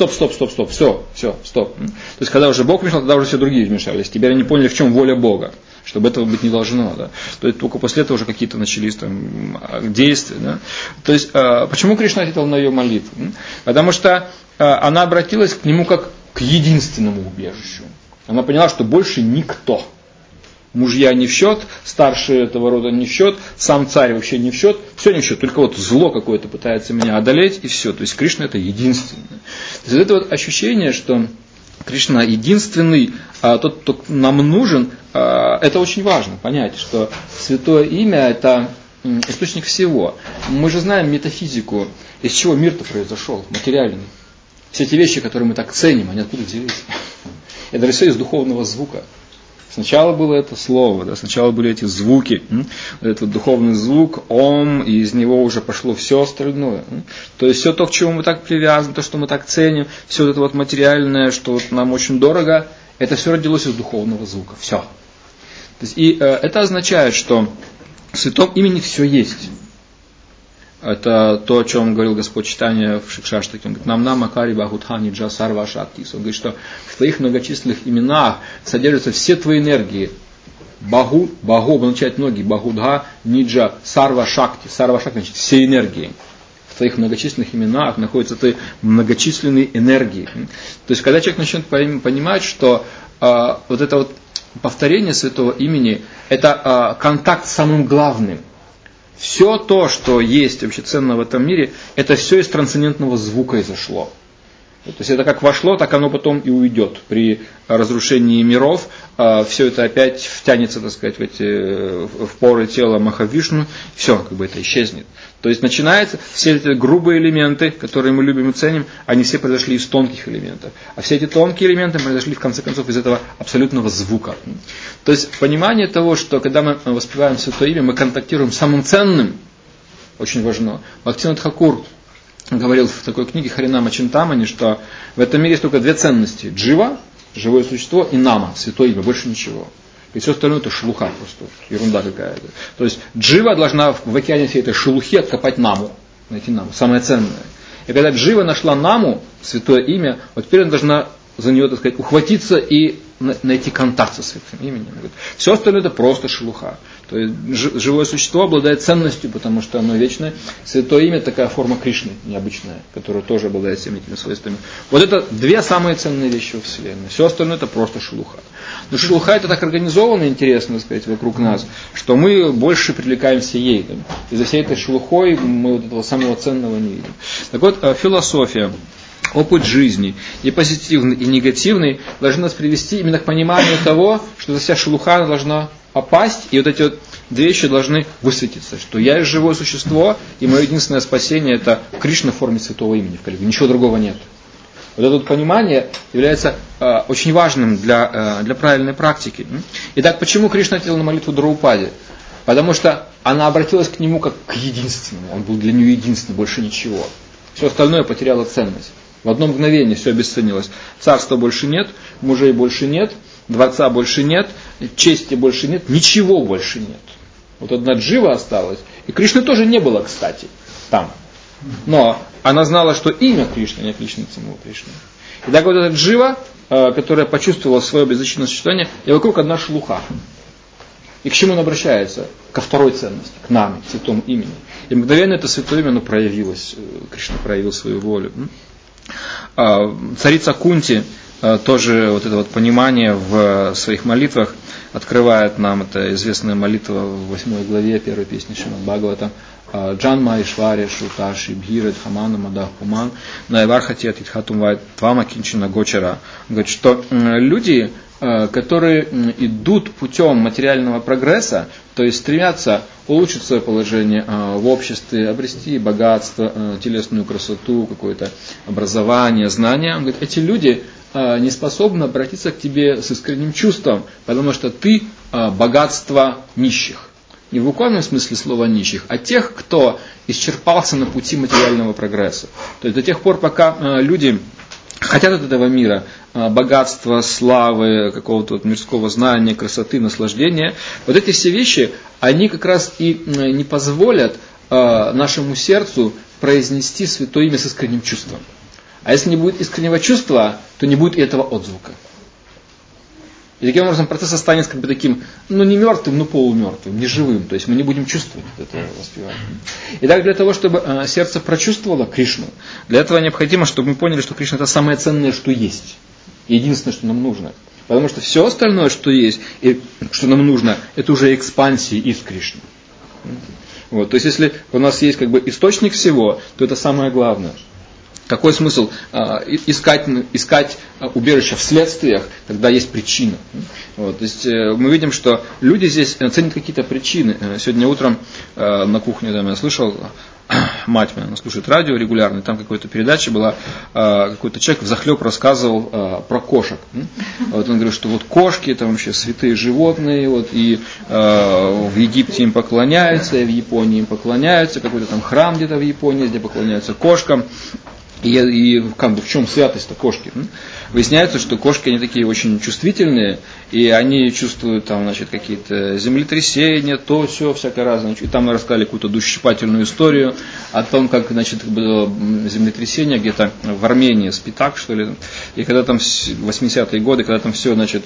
Speaker 1: все, стоп. То есть, когда уже Бог вмешался, тогда уже все другие вмешались. Теперь они поняли, в чем воля Бога, чтобы этого быть не должно. Да? То есть, только после этого уже какие-то начались там действия. Да? То есть, почему Кришна ответил на ее молитву? Потому что она обратилась к нему как к единственному убежищу. Она поняла, что больше никто. Мужья не в счет, старшие этого рода не в счет, сам царь вообще не в счет, все не в счет, только вот зло какое-то пытается меня одолеть, и все. То есть Кришна это единственный. То есть это вот ощущение, что Кришна единственный, тот, кто нам нужен, это очень важно понять, что святое имя это источник всего. Мы же знаем метафизику, из чего мир-то произошел, материальный. Все эти вещи, которые мы так ценим, они откуда взялись? Это все из духовного звука. Сначала было это слово, да, сначала были эти звуки, этот духовный звук, ом, и из него уже пошло все остальное. То есть все то, к чему мы так привязаны, то, что мы так ценим, все это вот материальное, что вот нам очень дорого, это все родилось из духовного звука. Все. То есть, и это означает, что в святом имени все есть. Это то, о чем говорил Господь Чайтанья в Шикшаштаке. Он говорит: «Нам Макари Бахутхани Джа Сарва Шактис». Он говорит, что в твоих многочисленных именах содержатся все твои энергии. Баху означает ноги, Бахудха, Ниджа, Сарва Шакти. Сарва Шакти значит все энергии. В твоих многочисленных именах находятся твои многочисленные энергии. То есть, когда человек начнет понимать, что вот это вот повторение святого имени, это контакт с самым главным. Все то, что есть вообще ценно в этом мире, это все из трансцендентного звука изошло. То есть это как вошло, так оно потом и уйдет. При разрушении миров все это опять втянется, так сказать, в поры тела Махавишну, все, как бы это исчезнет. То есть начинается, все эти грубые элементы, которые мы любим и ценим, они все произошли из тонких элементов. А все эти тонкие элементы произошли, в конце концов, из этого абсолютного звука. То есть понимание того, что когда мы воспеваем Святое Имя, мы контактируем с самым ценным, очень важно. Бхактивинода Тхакур говорил в такой книге Харинама Чинтамани, что в этом мире есть только две ценности. Джива, живое существо, и нама, святое имя, больше ничего. И все остальное это шелуха просто, ерунда какая-то. То есть джива должна в океане всей этой шелухи откопать наму, найти наму, самое ценное. И когда джива нашла наму, святое имя, вот теперь она должна за нее, так сказать, ухватиться и найти контакт со святым именем. Все остальное это просто шелуха. То есть живое существо обладает ценностью, потому что оно вечное. Святое имя такая форма Кришны, необычная, которая тоже обладает всеми этими свойствами. Вот это две самые ценные вещи во Вселенной. Все остальное это просто шелуха. Но шелуха это так организовано, интересно сказать, вокруг нас, что мы больше привлекаемся ей. И за всей этой шелухой мы вот этого самого ценного не видим. Так вот, философия, опыт жизни, и позитивный, и негативный, должны нас привести именно к пониманию того, что вся шелуха должна опасть, и вот эти вот две вещи должны высветиться, что я есть живое существо, и мое единственное спасение это Кришна в форме святого имени в Кали-юге, ничего другого нет. Вот это вот понимание является очень важным для правильной практики. Итак, почему Кришна ответил на молитву Драупади? Потому что она обратилась к нему как к единственному, он был для нее единственный, больше ничего. Все остальное потеряло ценность. В одно мгновение все обесценилось. Царства больше нет, мужей больше нет, дворца больше нет, чести больше нет, ничего больше нет. Вот одна джива осталась. И Кришны тоже не было, кстати, там. Но она знала, что имя Кришны, не Кришна самого Кришны. И так вот эта джива, которая почувствовала свое беззащитное существование, и вокруг одна шелуха. И к чему он обращается? Ко второй ценности, к наме, к святому имени. И мгновенно это святое имя проявилось. Кришна проявил свою волю. Царица Кунти тоже вот это вот понимание в своих молитвах открывает нам. Это известная молитва в 8 главе 1 песни Шримад Бхагавата. Джанма Ишвари Шуташи Бхирет Хамана Мадах Пуман Найвархати Атитхатум Вайт Твама Кинчина Гочара. Говорит, что люди, которые идут путем материального прогресса, то есть стремятся улучшить свое положение в обществе, обрести богатство, телесную красоту, какое-то образование, знания. Он говорит, эти люди не способны обратиться к тебе с искренним чувством, потому что ты богатство нищих. Не в буквальном смысле слова нищих, а тех, кто исчерпался на пути материального прогресса. То есть до тех пор, пока люди хотят от этого мира богатства, славы, какого-то вот мирского знания, красоты, наслаждения, вот эти все вещи, они как раз и не позволят нашему сердцу произнести святое имя с искренним чувством. А если не будет искреннего чувства, то не будет и этого отзвука. И таким образом процесс останется как бы таким, не мертвым, но полумертвым, неживым. То есть мы не будем чувствовать это воспевание. Итак, для того, чтобы сердце прочувствовало Кришну, для этого необходимо, чтобы мы поняли, что Кришна это самое ценное, что есть. Единственное, что нам нужно. Потому что все остальное, что есть, и что нам нужно, это уже экспансии из Кришны. Вот. То есть если у нас есть как бы источник всего, то это самое главное. Какой смысл искать убежище в следствиях, когда есть причина? Вот, то есть мы видим, что люди здесь ценят какие-то причины. Сегодня утром на кухне я слышал, мать моя, она слушает радио регулярно, там какая-то передача была, какой-то человек взахлеб рассказывал про кошек. Вот он говорит, что вот кошки это вообще святые животные, вот, и в Египте им поклоняются, и в Японии им поклоняются, какой-то там храм где-то в Японии, где поклоняются кошкам. И как бы в чем святость-то кошки? Выясняется, что кошки они такие очень чувствительные, и они чувствуют там, значит, какие-то землетрясения, то, все, всякое разное. И там рассказали какую-то душещипательную историю о том, как, значит, было землетрясение где-то в Армении, Спитак, что ли. И когда там в 80-е годы, когда там все, значит,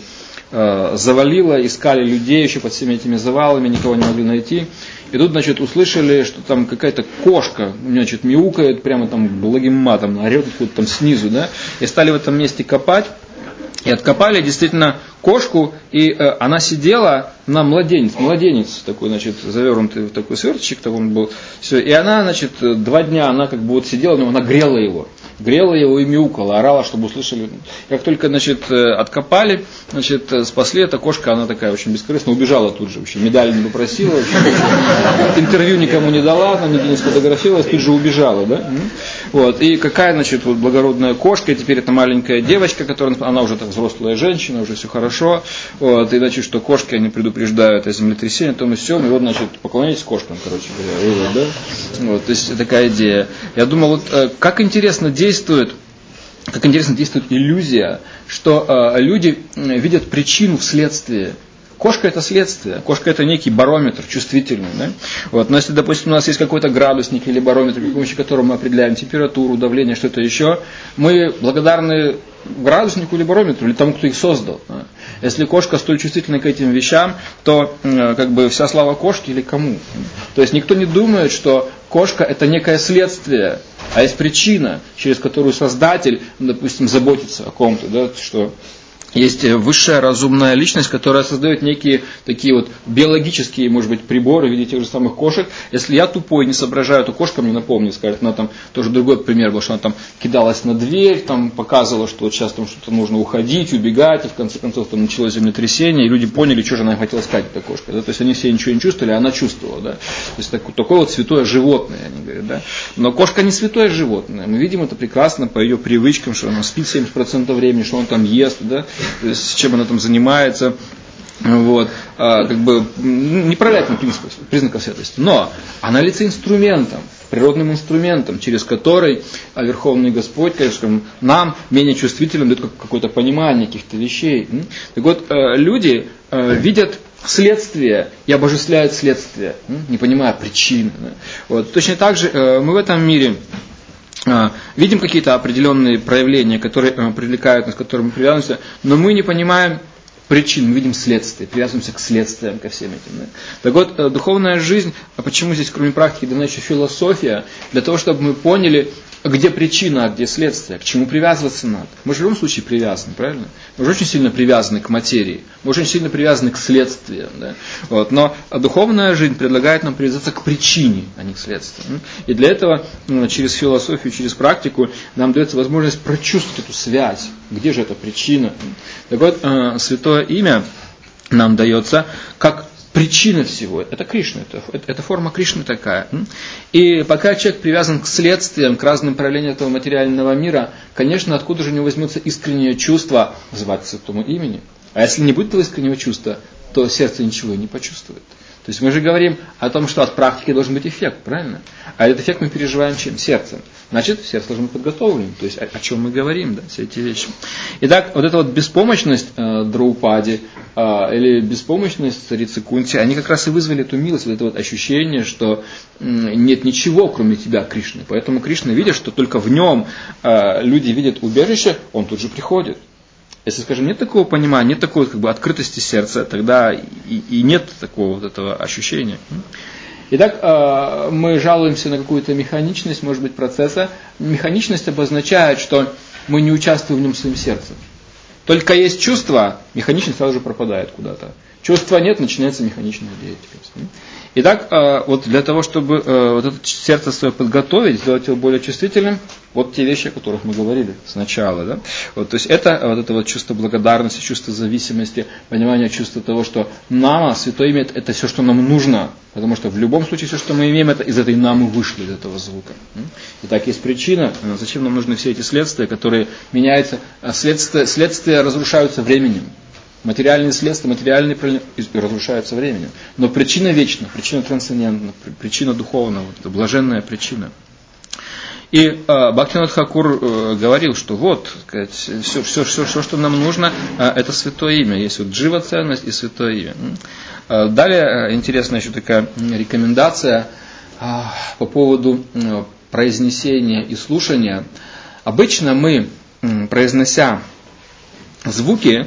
Speaker 1: завалило, искали людей еще под всеми этими завалами, никого не могли найти. И тут, значит, услышали, что там какая-то кошка, значит, мяукает, прямо там благим матом, орет откуда-то там снизу, да, и стали в этом месте копать. И откопали действительно кошку, и она сидела на младенец такой, значит, завернутый в такой сверточек, так он был, все, и она, значит, 2 дня она как бы вот сидела, но она грела его и мяукала, орала, чтобы услышали. Как только, значит, откопали, значит, спасли, эта кошка, она такая очень бескорыстная, убежала тут же, вообще, медаль не попросила, вообще, интервью никому не дала, там нигде не сфотографировалась, тут же убежала, да? Вот, и какая, значит, вот благородная кошка, и теперь это маленькая девочка, которая, она уже так взрослая женщина, уже все хорошо, вот, и, значит, что кошки, они предупреждают о землетрясении, том и всем, и вот, значит, поклоняйтесь кошкам, короче говоря, вывод, да? Вот, то есть, такая идея. Я думал, вот, как интересно действует иллюзия, что люди видят причину в следствии. Кошка это следствие, кошка это некий барометр чувствительный. Да? Вот. Но если, допустим, у нас есть какой-то градусник или барометр, при помощи которого мы определяем температуру, давление, что-то еще, мы благодарны градуснику или барометру, или тому, кто их создал. Да? Если кошка столь чувствительна к этим вещам, то как бы вся слава кошки или кому? То есть никто не думает, что кошка это некое следствие, а есть причина, через которую Создатель, допустим, заботится о ком-то, да, что есть высшая разумная личность, которая создает некие такие вот биологические, может быть, приборы в виде тех же самых кошек. Если я тупой, не соображаю, то кошка мне напомнит, скажет, она там, тоже другой пример был, что она там кидалась на дверь, там показывала, что вот сейчас там что-то нужно уходить, убегать, и в конце концов там началось землетрясение, и люди поняли, что же она хотела сказать, эта кошка. Да? То есть они все ничего не чувствовали, а она чувствовала. Да? То есть такое вот святое животное, они говорят. Да? Но кошка не святое животное. Мы видим это прекрасно по ее привычкам, что она спит 70% времени, что она там ест, да? То есть, чем она там занимается, вот, как бы не проявляет признаков святости. Но она является инструментом, природным инструментом, через который Верховный Господь, конечно, нам, менее чувствительным, дает какое-то понимание каких-то вещей. Так вот, люди видят следствие и обожествляют следствие, не понимая причин. Вот. Точно так же мы в этом мире видим какие-то определенные проявления, которые привлекают нас, к которым мы привязываемся, но мы не понимаем причин, мы видим следствие, привязываемся к следствиям, ко всем этим. Да? Так вот, духовная жизнь, а почему здесь, кроме практики, дана еще философия, для того, чтобы мы поняли, где причина, а где следствие, к чему привязываться надо. Мы же в любом случае привязаны, правильно? Мы же очень сильно привязаны к материи, мы очень сильно привязаны к следствиям. Да? Вот. Но духовная жизнь предлагает нам привязаться к причине, а не к следствию. И для этого через философию, через практику нам дается возможность прочувствовать эту связь. Где же эта причина? Так вот, святое имя нам дается как причина всего. Это Кришна, это форма Кришны такая. И пока человек привязан к следствиям, к разным проявлениям этого материального мира, конечно, откуда же у него возьмется искреннее чувство звать к святому имени? А если не будет этого искреннего чувства, то сердце ничего и не почувствует. То есть мы же говорим о том, что от практики должен быть эффект, правильно? А этот эффект мы переживаем чем? Сердцем. Значит, сердце должно быть подготовлено. То есть о чем мы говорим, да, все эти вещи. Итак, вот эта вот беспомощность Драупади или беспомощность царицы Кунти, они как раз и вызвали эту милость, вот это вот ощущение, что нет ничего, кроме тебя, Кришны. Поэтому Кришна, видя, что только в нем люди видят убежище, он тут же приходит. Если, скажем, нет такого понимания, нет такой как бы открытости сердца, тогда и нет такого вот этого ощущения. Итак, мы жалуемся на какую-то механичность, может быть, процесса. Механичность обозначает, что мы не участвуем в нем своим сердцем. Только есть чувство, механичность сразу же пропадает куда-то. Чувства нет, начинается механичная деятельность. Итак, вот для того, чтобы вот это сердце свое подготовить, сделать его более чувствительным, вот те вещи, о которых мы говорили сначала. Да? Вот, то есть это вот чувство благодарности, чувство зависимости, понимание чувства того, что нама, святое имя, это все, что нам нужно. Потому что в любом случае все, что мы имеем, это из этой намы вышло, из этого звука. Итак, есть причина, зачем нам нужны все эти следствия, которые меняются. Следствия разрушаются временем. Материальные следствия, материальные разрушаются временем. Но причина вечна, причина трансцендентна, причина духовная, вот, блаженная причина. И Бхактивинода Тхакур говорил, что вот, сказать, все, что нам нужно, это святое имя. Есть вот джива ценность и святое имя. Далее интересная еще такая рекомендация по поводу произнесения и слушания. Обычно мы, произнося звуки,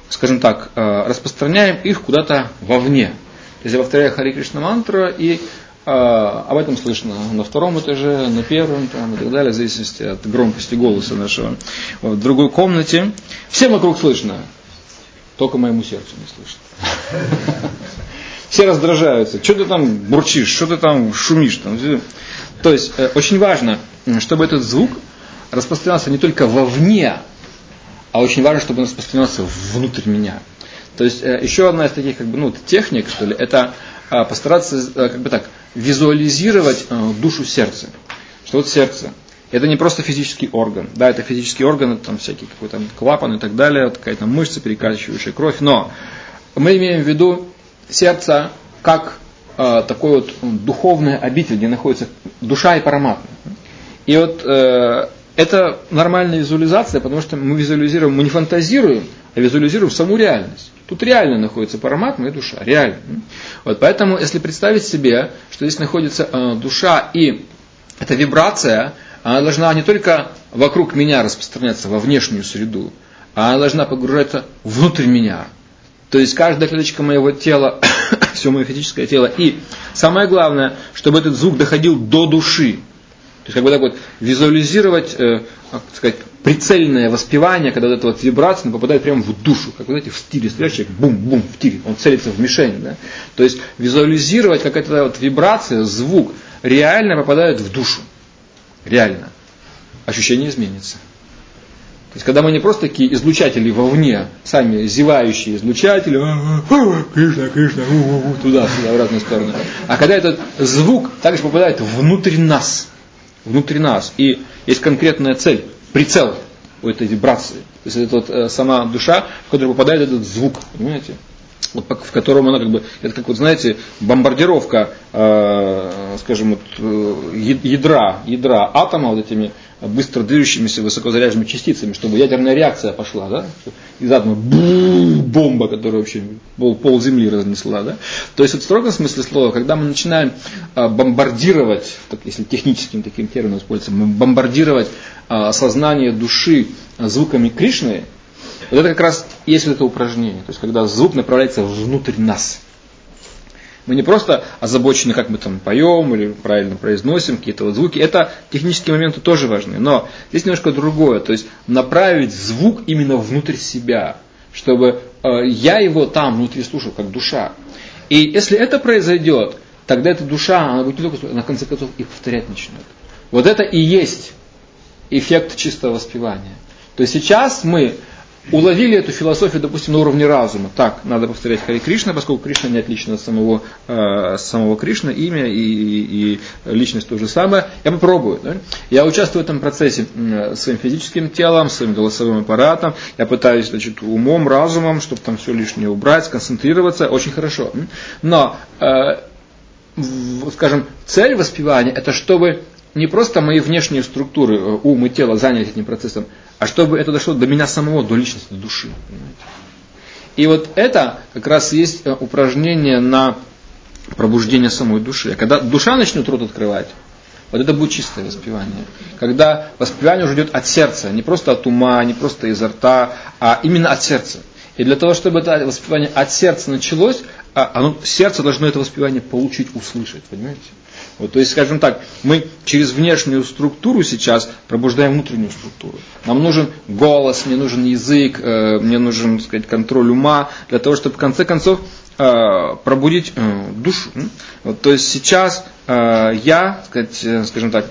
Speaker 1: скажем так, распространяем их куда-то вовне. То есть я повторяю Харе Кришна мантру, и об этом слышно на втором этаже, на первом там, и так далее, в зависимости от громкости голоса нашего. В другой комнате. Всем вокруг слышно, только моему сердцу не слышно. Все раздражаются. Что ты там бурчишь, что ты там шумишь. Там. То есть очень важно, чтобы этот звук распространялся не только вовне, а очень важно, чтобы он распространялся внутрь меня. То есть еще одна из таких техник, что ли, это постараться визуализировать душу сердца. Что вот сердце это не просто физический орган. Да, это физический орган, это там всякий какой-то клапан и так далее, какая-то мышца, перекачивающая кровь. Но мы имеем в виду сердце как такой вот духовный обитель, где находится душа и параматма. И вот это нормальная визуализация, потому что мы визуализируем, мы не фантазируем, а визуализируем саму реальность. Тут реально находится параматма и душа, реально. Вот, поэтому, если представить себе, что здесь находится душа и эта вибрация, она должна не только вокруг меня распространяться во внешнюю среду, а она должна погружаться внутрь меня. То есть каждая клеточка моего тела, все мое физическое тело. И самое главное, чтобы этот звук доходил до души. То есть как бы так вот визуализировать, прицельное воспевание, когда вот эта вот вибрация попадает прямо в душу, как вы знаете, в тире, человек бум-бум в тире, он целится в мишень. Да? То есть визуализировать, как эта вот вибрация, звук реально попадает в душу. Реально. Ощущение изменится. То есть когда мы не просто такие излучатели вовне, сами зевающие излучатели, Кришна, туда-сюда, в разные стороны, а когда этот звук также попадает внутрь нас. И есть конкретная цель, прицел у этой вибрации. То есть это вот сама душа, в которую попадает этот звук, понимаете? Вот, в котором она это как вот, знаете, бомбардировка, скажем, ядра атома вот этими быстро движущимися высокозаряженными частицами, чтобы ядерная реакция пошла, да? И заодно бомба, которая вообще пол земли разнесла, да? То есть вот в строгом смысле слова, когда мы начинаем бомбардировать, если техническим таким термином используется, бомбардировать сознание души звуками Кришны, вот это как раз есть вот это упражнение, то есть когда звук направляется внутрь нас. Мы не просто озабочены, как мы там поем или правильно произносим какие-то вот звуки. Это технические моменты тоже важны. Но здесь немножко другое. То есть направить звук именно внутрь себя, чтобы я его там внутри слушал, как душа. И если это произойдет, тогда эта душа, она будет не только, на конце концов, их повторять начнет. Вот это и есть эффект чистого воспевания. То есть сейчас мы уловили эту философию, допустим, на уровне разума. Так, надо повторять Харе Кришна, поскольку Кришна не отлично от самого Кришны, имя и личность то же самое. Я попробую. Да? Я участвую в этом процессе своим физическим телом, своим голосовым аппаратом. Я пытаюсь, умом, разумом, чтобы там все лишнее убрать, сконцентрироваться. Очень хорошо. Но, скажем, цель воспевания – это чтобы не просто мои внешние структуры, ум и тело занялись этим процессом, а чтобы это дошло до меня самого, до личности, до души. Понимаете? И вот это как раз есть упражнение на пробуждение самой души. А когда душа начнет рот открывать, вот это будет чистое воспевание. Когда воспевание уже идет от сердца, не просто от ума, не просто изо рта, а именно от сердца. И для того, чтобы это воспевание от сердца началось, сердце должно это воспевание получить, услышать. Понимаете? Вот, то есть, скажем так, мы через внешнюю структуру сейчас пробуждаем внутреннюю структуру. Нам нужен голос, мне нужен язык, мне нужен, так сказать, контроль ума, для того, чтобы в конце концов пробудить душу. Вот, то есть сейчас я, скажем так,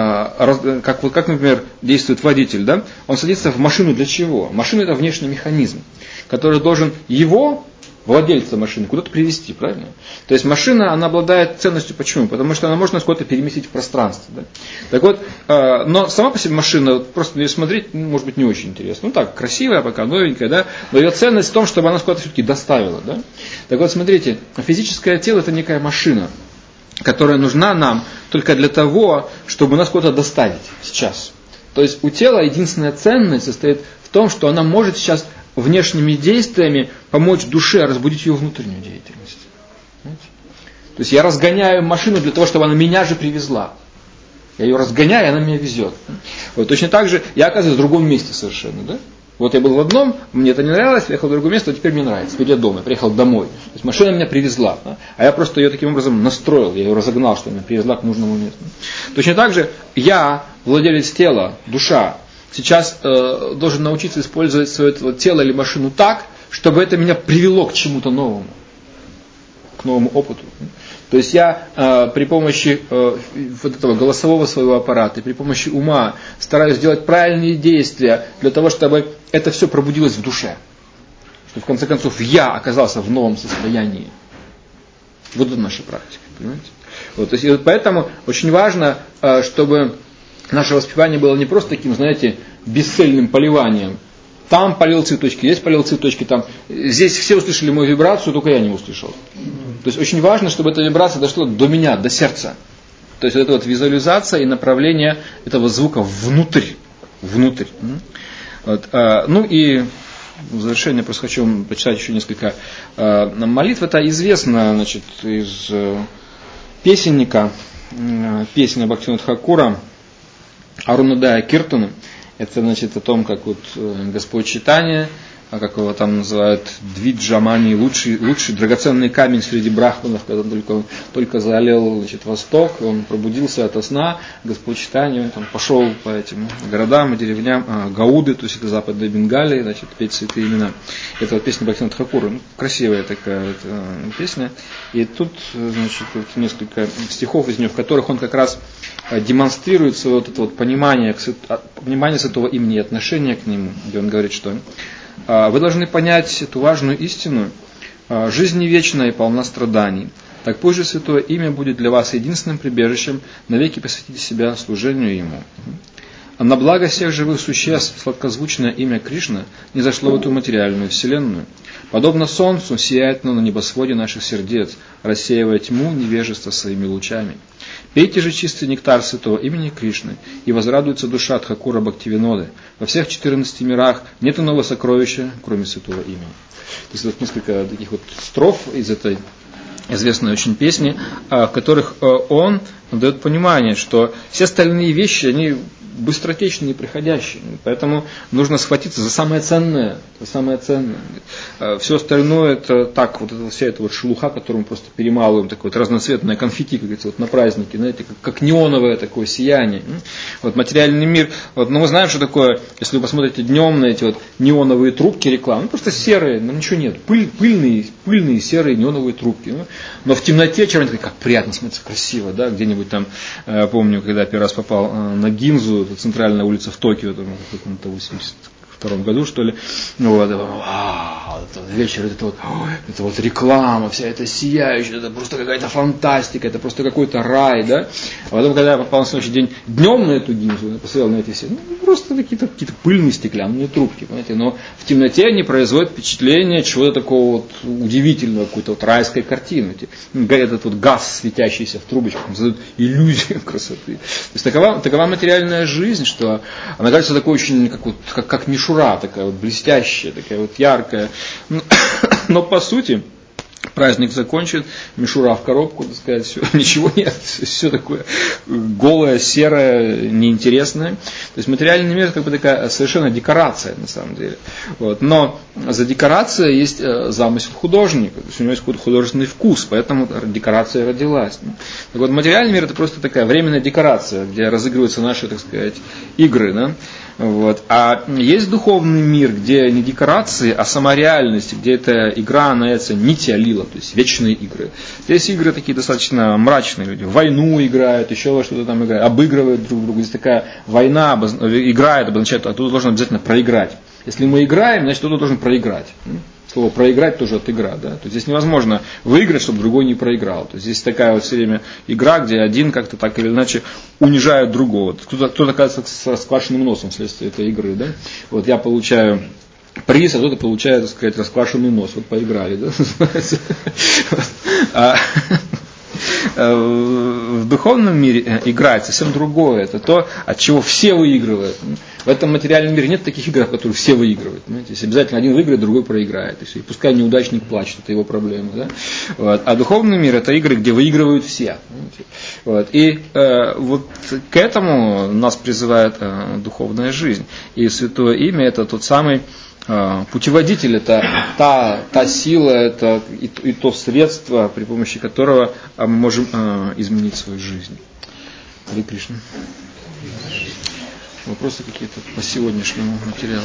Speaker 1: как, например, действует водитель, да? Он садится в машину для чего? Машина – это внешний механизм, который должен его, владельца машины, куда-то привезти, правильно? То есть машина, она обладает ценностью. Почему? Потому что она можно куда-то переместить в пространстве. Да? Так вот, но сама по себе машина, просто ее смотреть, может быть, не очень интересно. Ну так, красивая, пока новенькая, да? Но ее ценность в том, чтобы она куда-то все-таки доставила. Да? Так вот, смотрите, физическое тело – это некая машина, которая нужна нам только для того, чтобы нас куда-то доставить сейчас. То есть у тела единственная ценность состоит в том, что она может сейчас внешними действиями помочь душе разбудить ее внутреннюю деятельность. Понимаете? То есть я разгоняю машину для того, чтобы она меня же привезла. Я ее разгоняю, и она меня везет. Вот точно так же я оказываюсь в другом месте совершенно. Да? Вот я был в одном, мне это не нравилось, приехал в другое место, а теперь мне нравится. Теперь я дома, я приехал домой. То есть машина меня привезла, да? А я просто ее таким образом настроил, я ее разогнал, что она меня привезла к нужному месту. Точно так же я, владелец тела, душа, сейчас должен научиться использовать свое тело или машину так, чтобы это меня привело к чему-то новому, к новому опыту. То есть я при помощи вот этого голосового своего аппарата, при помощи ума стараюсь сделать правильные действия для того, чтобы это все пробудилось в душе. Чтобы в конце концов я оказался в новом состоянии. Вот это наша практика. Понимаете? Вот, то есть, и вот поэтому очень важно, чтобы наше воспевание было не просто таким, знаете, бесцельным поливанием. Там полил цветочки, здесь полил цветочки, там. Здесь все услышали мою вибрацию, только я не услышал. То есть очень важно, чтобы эта вибрация дошла до меня, до сердца. То есть вот эта вот визуализация и направление этого звука внутрь. Вот. Ну и в завершение просто хочу почитать еще несколько молитв. Это известно, значит, из песенника, песня Бхактивинода Тхакура Арунадая Киртана. Это, значит, о том, как вот Господь Чайтанья, как его там называют, Двиджамани, лучший драгоценный камень среди брахманов, когда он только заолел, значит, восток, он пробудился ото сна, Господь Чайтанья, он там пошел по этим городам и деревням, Гауды, то есть это западной Бенгалии, значит, петь святые имена. Это вот песня Бхактивинода Тхакура, красивая такая вот песня. И тут, значит, вот несколько стихов из нее, в которых он как раз демонстрирует свое вот это вот понимание святого имени и отношение к нему, где он говорит, что вы должны понять эту важную истину. Жизнь не вечна и полна страданий. Так пусть же святое имя будет для вас единственным прибежищем, навеки посвятите себя служению ему. А на благо всех живых существ сладкозвучное имя Кришна не зашло в эту материальную вселенную. Подобно солнцу сияет оно на небосводе наших сердец, рассеивая тьму невежества своими лучами. Пейте же чистый нектар святого имени Кришны, и возрадуется душа Тхакура Бхактивиноды. Во всех 14 мирах нет иного сокровища, кроме святого имени. То есть вот несколько таких вот строф из этой известной очень песни, в которых он дает понимание, что все остальные вещи, они быстротечные и приходящие. Поэтому нужно схватиться за самое ценное. Все остальное это так, вот это, вся эта вот шелуха, которую мы просто перемалываем, такое вот разноцветное конфетти, как говорится, вот на празднике, знаете, как неоновое такое сияние. Вот материальный мир, вот, но мы знаем, что такое, если вы посмотрите днем на эти вот неоновые трубки рекламы, просто серые, но ничего нет, пыльные серые неоновые трубки. Но в темноте черный, как приятно смотрится, красиво, да, где-нибудь там, помню, когда первый раз попал на Гинзу, это центральная улица в Токио, там, в каком-то 82 году, что ли. Вот, вечер, это вот реклама, вся эта сияющая, это просто какая-то фантастика, это просто какой-то рай, да. А потом, когда я попал на следующий день днем на эту Гинзу, я посмотрел на эти все, просто какие-то пыльные стеклянные трубки, понимаете, но в темноте они производят впечатление чего-то такого вот удивительного, какой-то вот райской картины. Этот вот газ, светящийся в трубочках, создает иллюзию красоты. То есть такова материальная жизнь, что она кажется такой очень, как мишура, такая вот блестящая, такая вот яркая. Но по сути, праздник закончен, мишура в коробку, так сказать, все, ничего нет, все такое голое, серое, неинтересное. То есть материальный мир как бы такая совершенно декорация на самом деле. Вот. Но за декорацией есть замысел художника, то есть у него есть какой-то художественный вкус, поэтому декорация родилась. Так вот, материальный мир это просто такая временная декорация, где разыгрываются наши, так сказать, игры, да? Вот. А есть духовный мир, где не декорации, а сама реальность, где эта игра называется нитья-лила, то есть вечные игры. Здесь игры такие достаточно мрачные, люди в войну играют, еще во что-то там играют, обыгрывают друг друга. Здесь такая война играет, обозначает, а тут должен обязательно проиграть. Если мы играем, значит кто-то должен проиграть. Слово проиграть тоже от игра, да. То есть здесь невозможно выиграть, чтобы другой не проиграл. То есть здесь такая вот все время игра, где один как-то так или иначе унижает другого. Кто-то оказывается с расквашенным носом вследствие этой игры, да. Вот я получаю приз, а кто-то получает, так сказать, расквашенный нос. Вот поиграли, да. в духовном мире играет совсем другое. Это то, от чего все выигрывают. В этом материальном мире нет таких игр, в которых все выигрывают. Понимаете? Если обязательно один выиграет, другой проиграет. И пускай неудачник плачет, это его проблема. Да? Вот. А духовный мир — это игры, где выигрывают все. Вот. И вот к этому нас призывает духовная жизнь. И Святое Имя — это тот самый путеводитель, это та сила, это и то средство, при помощи которого мы можем изменить свою жизнь. Харе Кришна. Вопросы какие-то по сегодняшнему материалу?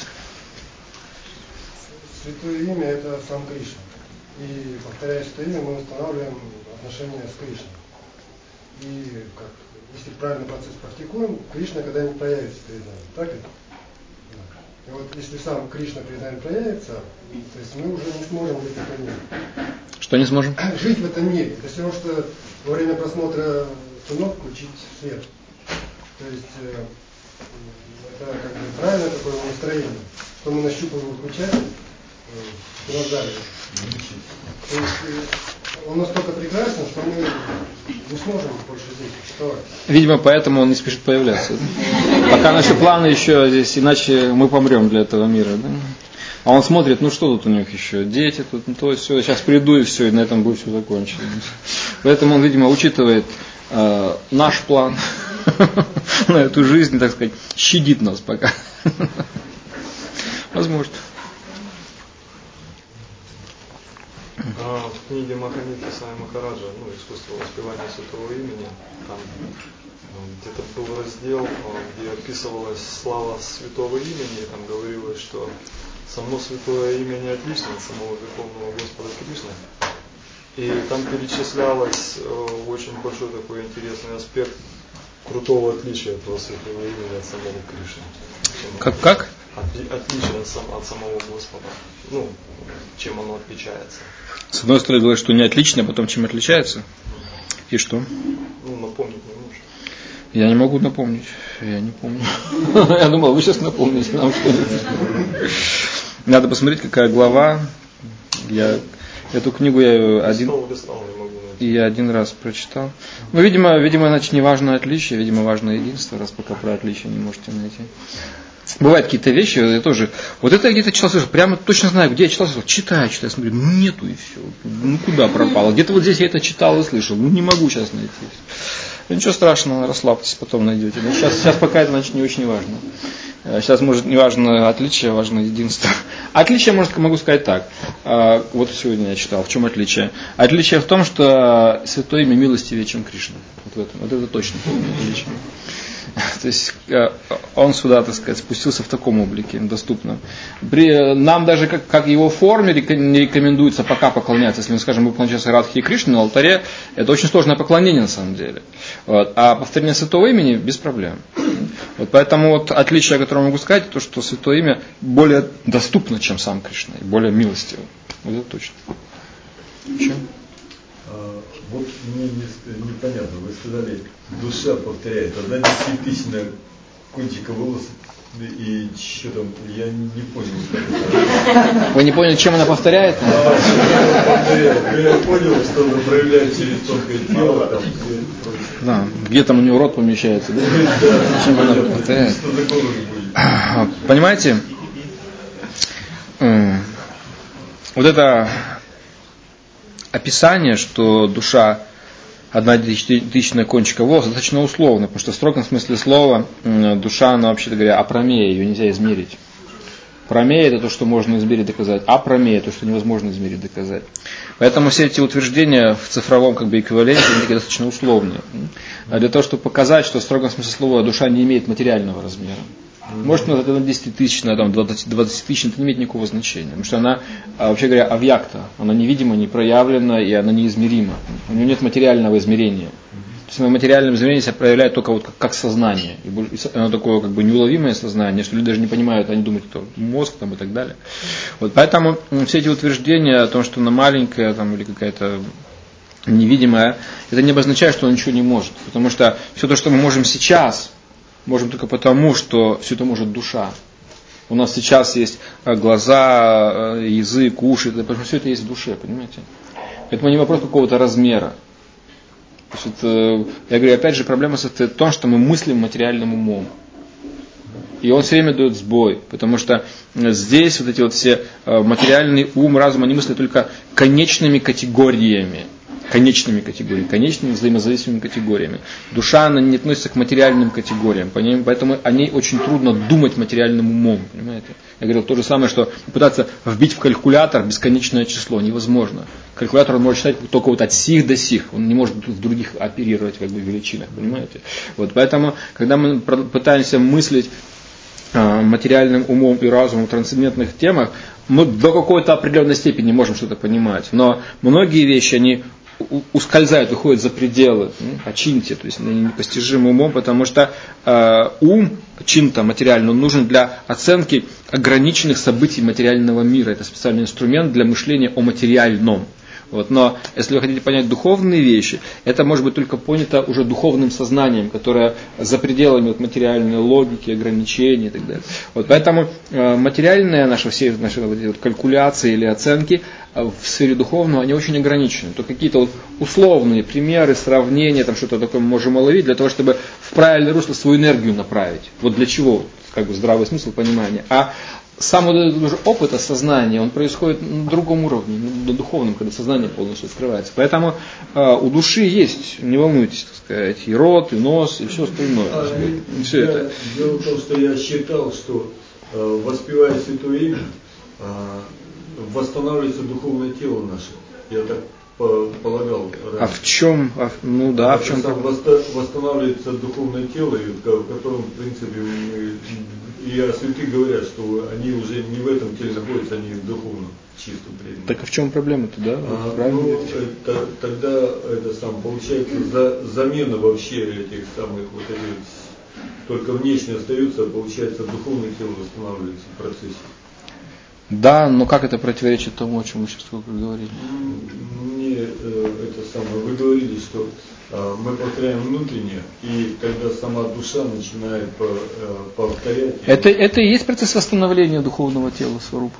Speaker 3: Святое Имя — это сам Кришна. И повторяя Святое Имя, мы устанавливаем отношения с Кришной. И если правильный процесс практикуем, Кришна когда-нибудь проявится перед нами. Так это? И вот если сам Кришна перед нами проявится, то есть мы уже не сможем жить в этом мире.
Speaker 1: Что не сможем?
Speaker 3: Жить в этом мире. Это все равно, что во время просмотра кино включить свет. То есть это как бы правильное такое настроение, что мы нащупываем выключатель в кинозале. То есть он настолько прекрасен, что мы не сможем больше здесь существовать.
Speaker 1: Видимо, поэтому он не спешит появляться. Пока наши планы еще здесь, иначе мы помрем для этого мира. Да? А он смотрит, ну что тут у них еще, дети тут, ну то все, сейчас приду и все, и на этом будет все закончено. Поэтому он, видимо, учитывает наш план на эту жизнь, так сказать, щадит нас пока. Возможно.
Speaker 4: В книге Маханити Сами Махараджа, «Искусство воспевания святого имени», там где-то был раздел, где описывалась слава святого имени, и там говорилось, что само святое имя не отлично от самого Верховного Господа Кришны. И там перечислялось очень большой такой интересный аспект крутого отличия этого святого имени от самого Кришны.
Speaker 1: Как?
Speaker 4: Отличие от самого Господа. Чем оно отличается.
Speaker 1: С одной стороны, говорят, что не отлично, а потом чем отличается. И что?
Speaker 4: Напомнить не нужно.
Speaker 1: Я не могу напомнить. Я не помню. Я думал, вы сейчас напомните нам что-нибудь. Надо посмотреть, какая глава. Эту книгу я один раз прочитал. Видимо, значит, не важно отличие, видимо, важно единство, раз пока про отличие не можете найти. Бывают какие-то вещи, я тоже. Вот это я где-то читал, слышал, прямо точно знаю, где я читал, читаю, смотрю, нету и все. Куда пропало? Где-то вот здесь я это читал и слышал, не могу сейчас найти. Ничего страшного, расслабьтесь, потом найдете. Но сейчас пока это, значит, не очень важно. Сейчас, может, не важно отличие, важно единство. Отличие, могу сказать так. Вот сегодня я читал, в чем отличие. Отличие в том, что Святое Имя милостивее, чем Кришна. Вот в этом. Вот это точно отличие. То есть он сюда, так сказать, спустился в таком облике, доступном. Нам даже как его форме не рекомендуется пока поклоняться. Если мы скажем, мы поклоняемся Радхе и Кришне на алтаре, это очень сложное поклонение на самом деле. Вот. А повторение Святого Имени без проблем. Вот. Поэтому вот отличие, которое я могу сказать, то, что Святое Имя более доступно, чем сам Кришна, и более милостиво. Вот это точно. Еще?
Speaker 5: Вот мне непонятно, вы сказали, душа повторяет, одна действительно кончика волос, и что там, я не понял.
Speaker 1: Вы не поняли, чем она повторяет?
Speaker 5: Я понял, что она проявляет через тонкое тело. Там,
Speaker 1: да, где там у нее рот помещается, да? Чем она повторяет? Понимаете, вот это описание, что душа одна тысячная кончика волоса, достаточно условно, потому что в строгом смысле слова душа, она, вообще-то говоря, апромея, ее нельзя измерить. Промея — это то, что можно измерить, доказать, а промея — то, что невозможно измерить, доказать. Поэтому все эти утверждения в цифровом эквиваленте, они такие достаточно условные. А для того, чтобы показать, что в строгом смысле слова душа не имеет материального размера. Может, это 10 тысяч, 20 тысяч, это не имеет никакого значения. Потому что она, вообще говоря, авьякта. Она невидима, не проявлена, и она неизмерима. У нее нет материального измерения. То есть материальное измерение себя проявляет только вот как сознание. И оно такое как бы неуловимое сознание, что люди даже не понимают, они думают, что мозг там и так далее. Вот, поэтому все эти утверждения о том, что она маленькая там, или какая-то невидимая, это не обозначает, что она ничего не может. Потому что все то, что мы можем сейчас, можем только потому, что все это может душа. У нас сейчас есть глаза, язык, уши, потому что все это есть в душе, понимаете? Поэтому не вопрос какого-то размера. То есть, я говорю, опять же, проблема состоит в том, что мы мыслим материальным умом. И он все время дает сбой, потому что здесь вот эти вот все материальный ум, разум, они мыслят только конечными категориями, конечными взаимозависимыми категориями. Душа, она не относится к материальным категориям, поэтому о ней очень трудно думать материальным умом, понимаете? Я говорил то же самое, что пытаться вбить в калькулятор бесконечное число невозможно. Калькулятор он может считать только вот от сих до сих, он не может в других оперировать как бы в величинах, понимаете? Вот, поэтому, когда мы пытаемся мыслить материальным умом и разумом в трансцендентных темах, мы до какой-то определенной степени можем что-то понимать. Но многие вещи, они ускользают, выходят за пределы очинти, то есть непостижимым умом, потому что ум, чин-то материальный, он нужен для оценки ограниченных событий материального мира. Это специальный инструмент для мышления о материальном. Вот, но если вы хотите понять духовные вещи, это может быть только понято уже духовным сознанием, которое за пределами вот, материальной логики, ограничений и так далее. Вот, поэтому материальные все наши вот, калькуляции или оценки в сфере духовного, они очень ограничены. То какие-то вот условные примеры, сравнения, там что-то такое мы можем уловить, для того, чтобы в правильное русло свою энергию направить. Вот для чего, как бы здравый смысл, понимание. А сам вот этот уже опыт осознания, он происходит на другом уровне, на духовном, когда сознание полностью открывается. Поэтому у души есть, не волнуйтесь, так сказать, и рот, и нос, и все остальное. Все это.
Speaker 5: Дело в том, что я считал, что воспевая Святое Имя, восстанавливается духовное тело наше. Я так полагал раньше.
Speaker 1: А в чем? В чем?
Speaker 5: Восстанавливается духовное тело, в котором, в принципе, и святые говорят, что они уже не в этом теле находятся, они в духовном чистом предмете.
Speaker 1: Так а в чем проблема-то, да?
Speaker 5: Тогда получается замена вообще этих самых вот этих, только внешне остаются, получается духовное тело восстанавливается в процессе.
Speaker 1: Да, но как это противоречит тому, о чем мы сейчас только говорили?
Speaker 5: Вы говорили, что мы повторяем внутреннее, и когда сама душа начинает повторять.
Speaker 1: Это и есть процесс восстановления духовного тела сварупа.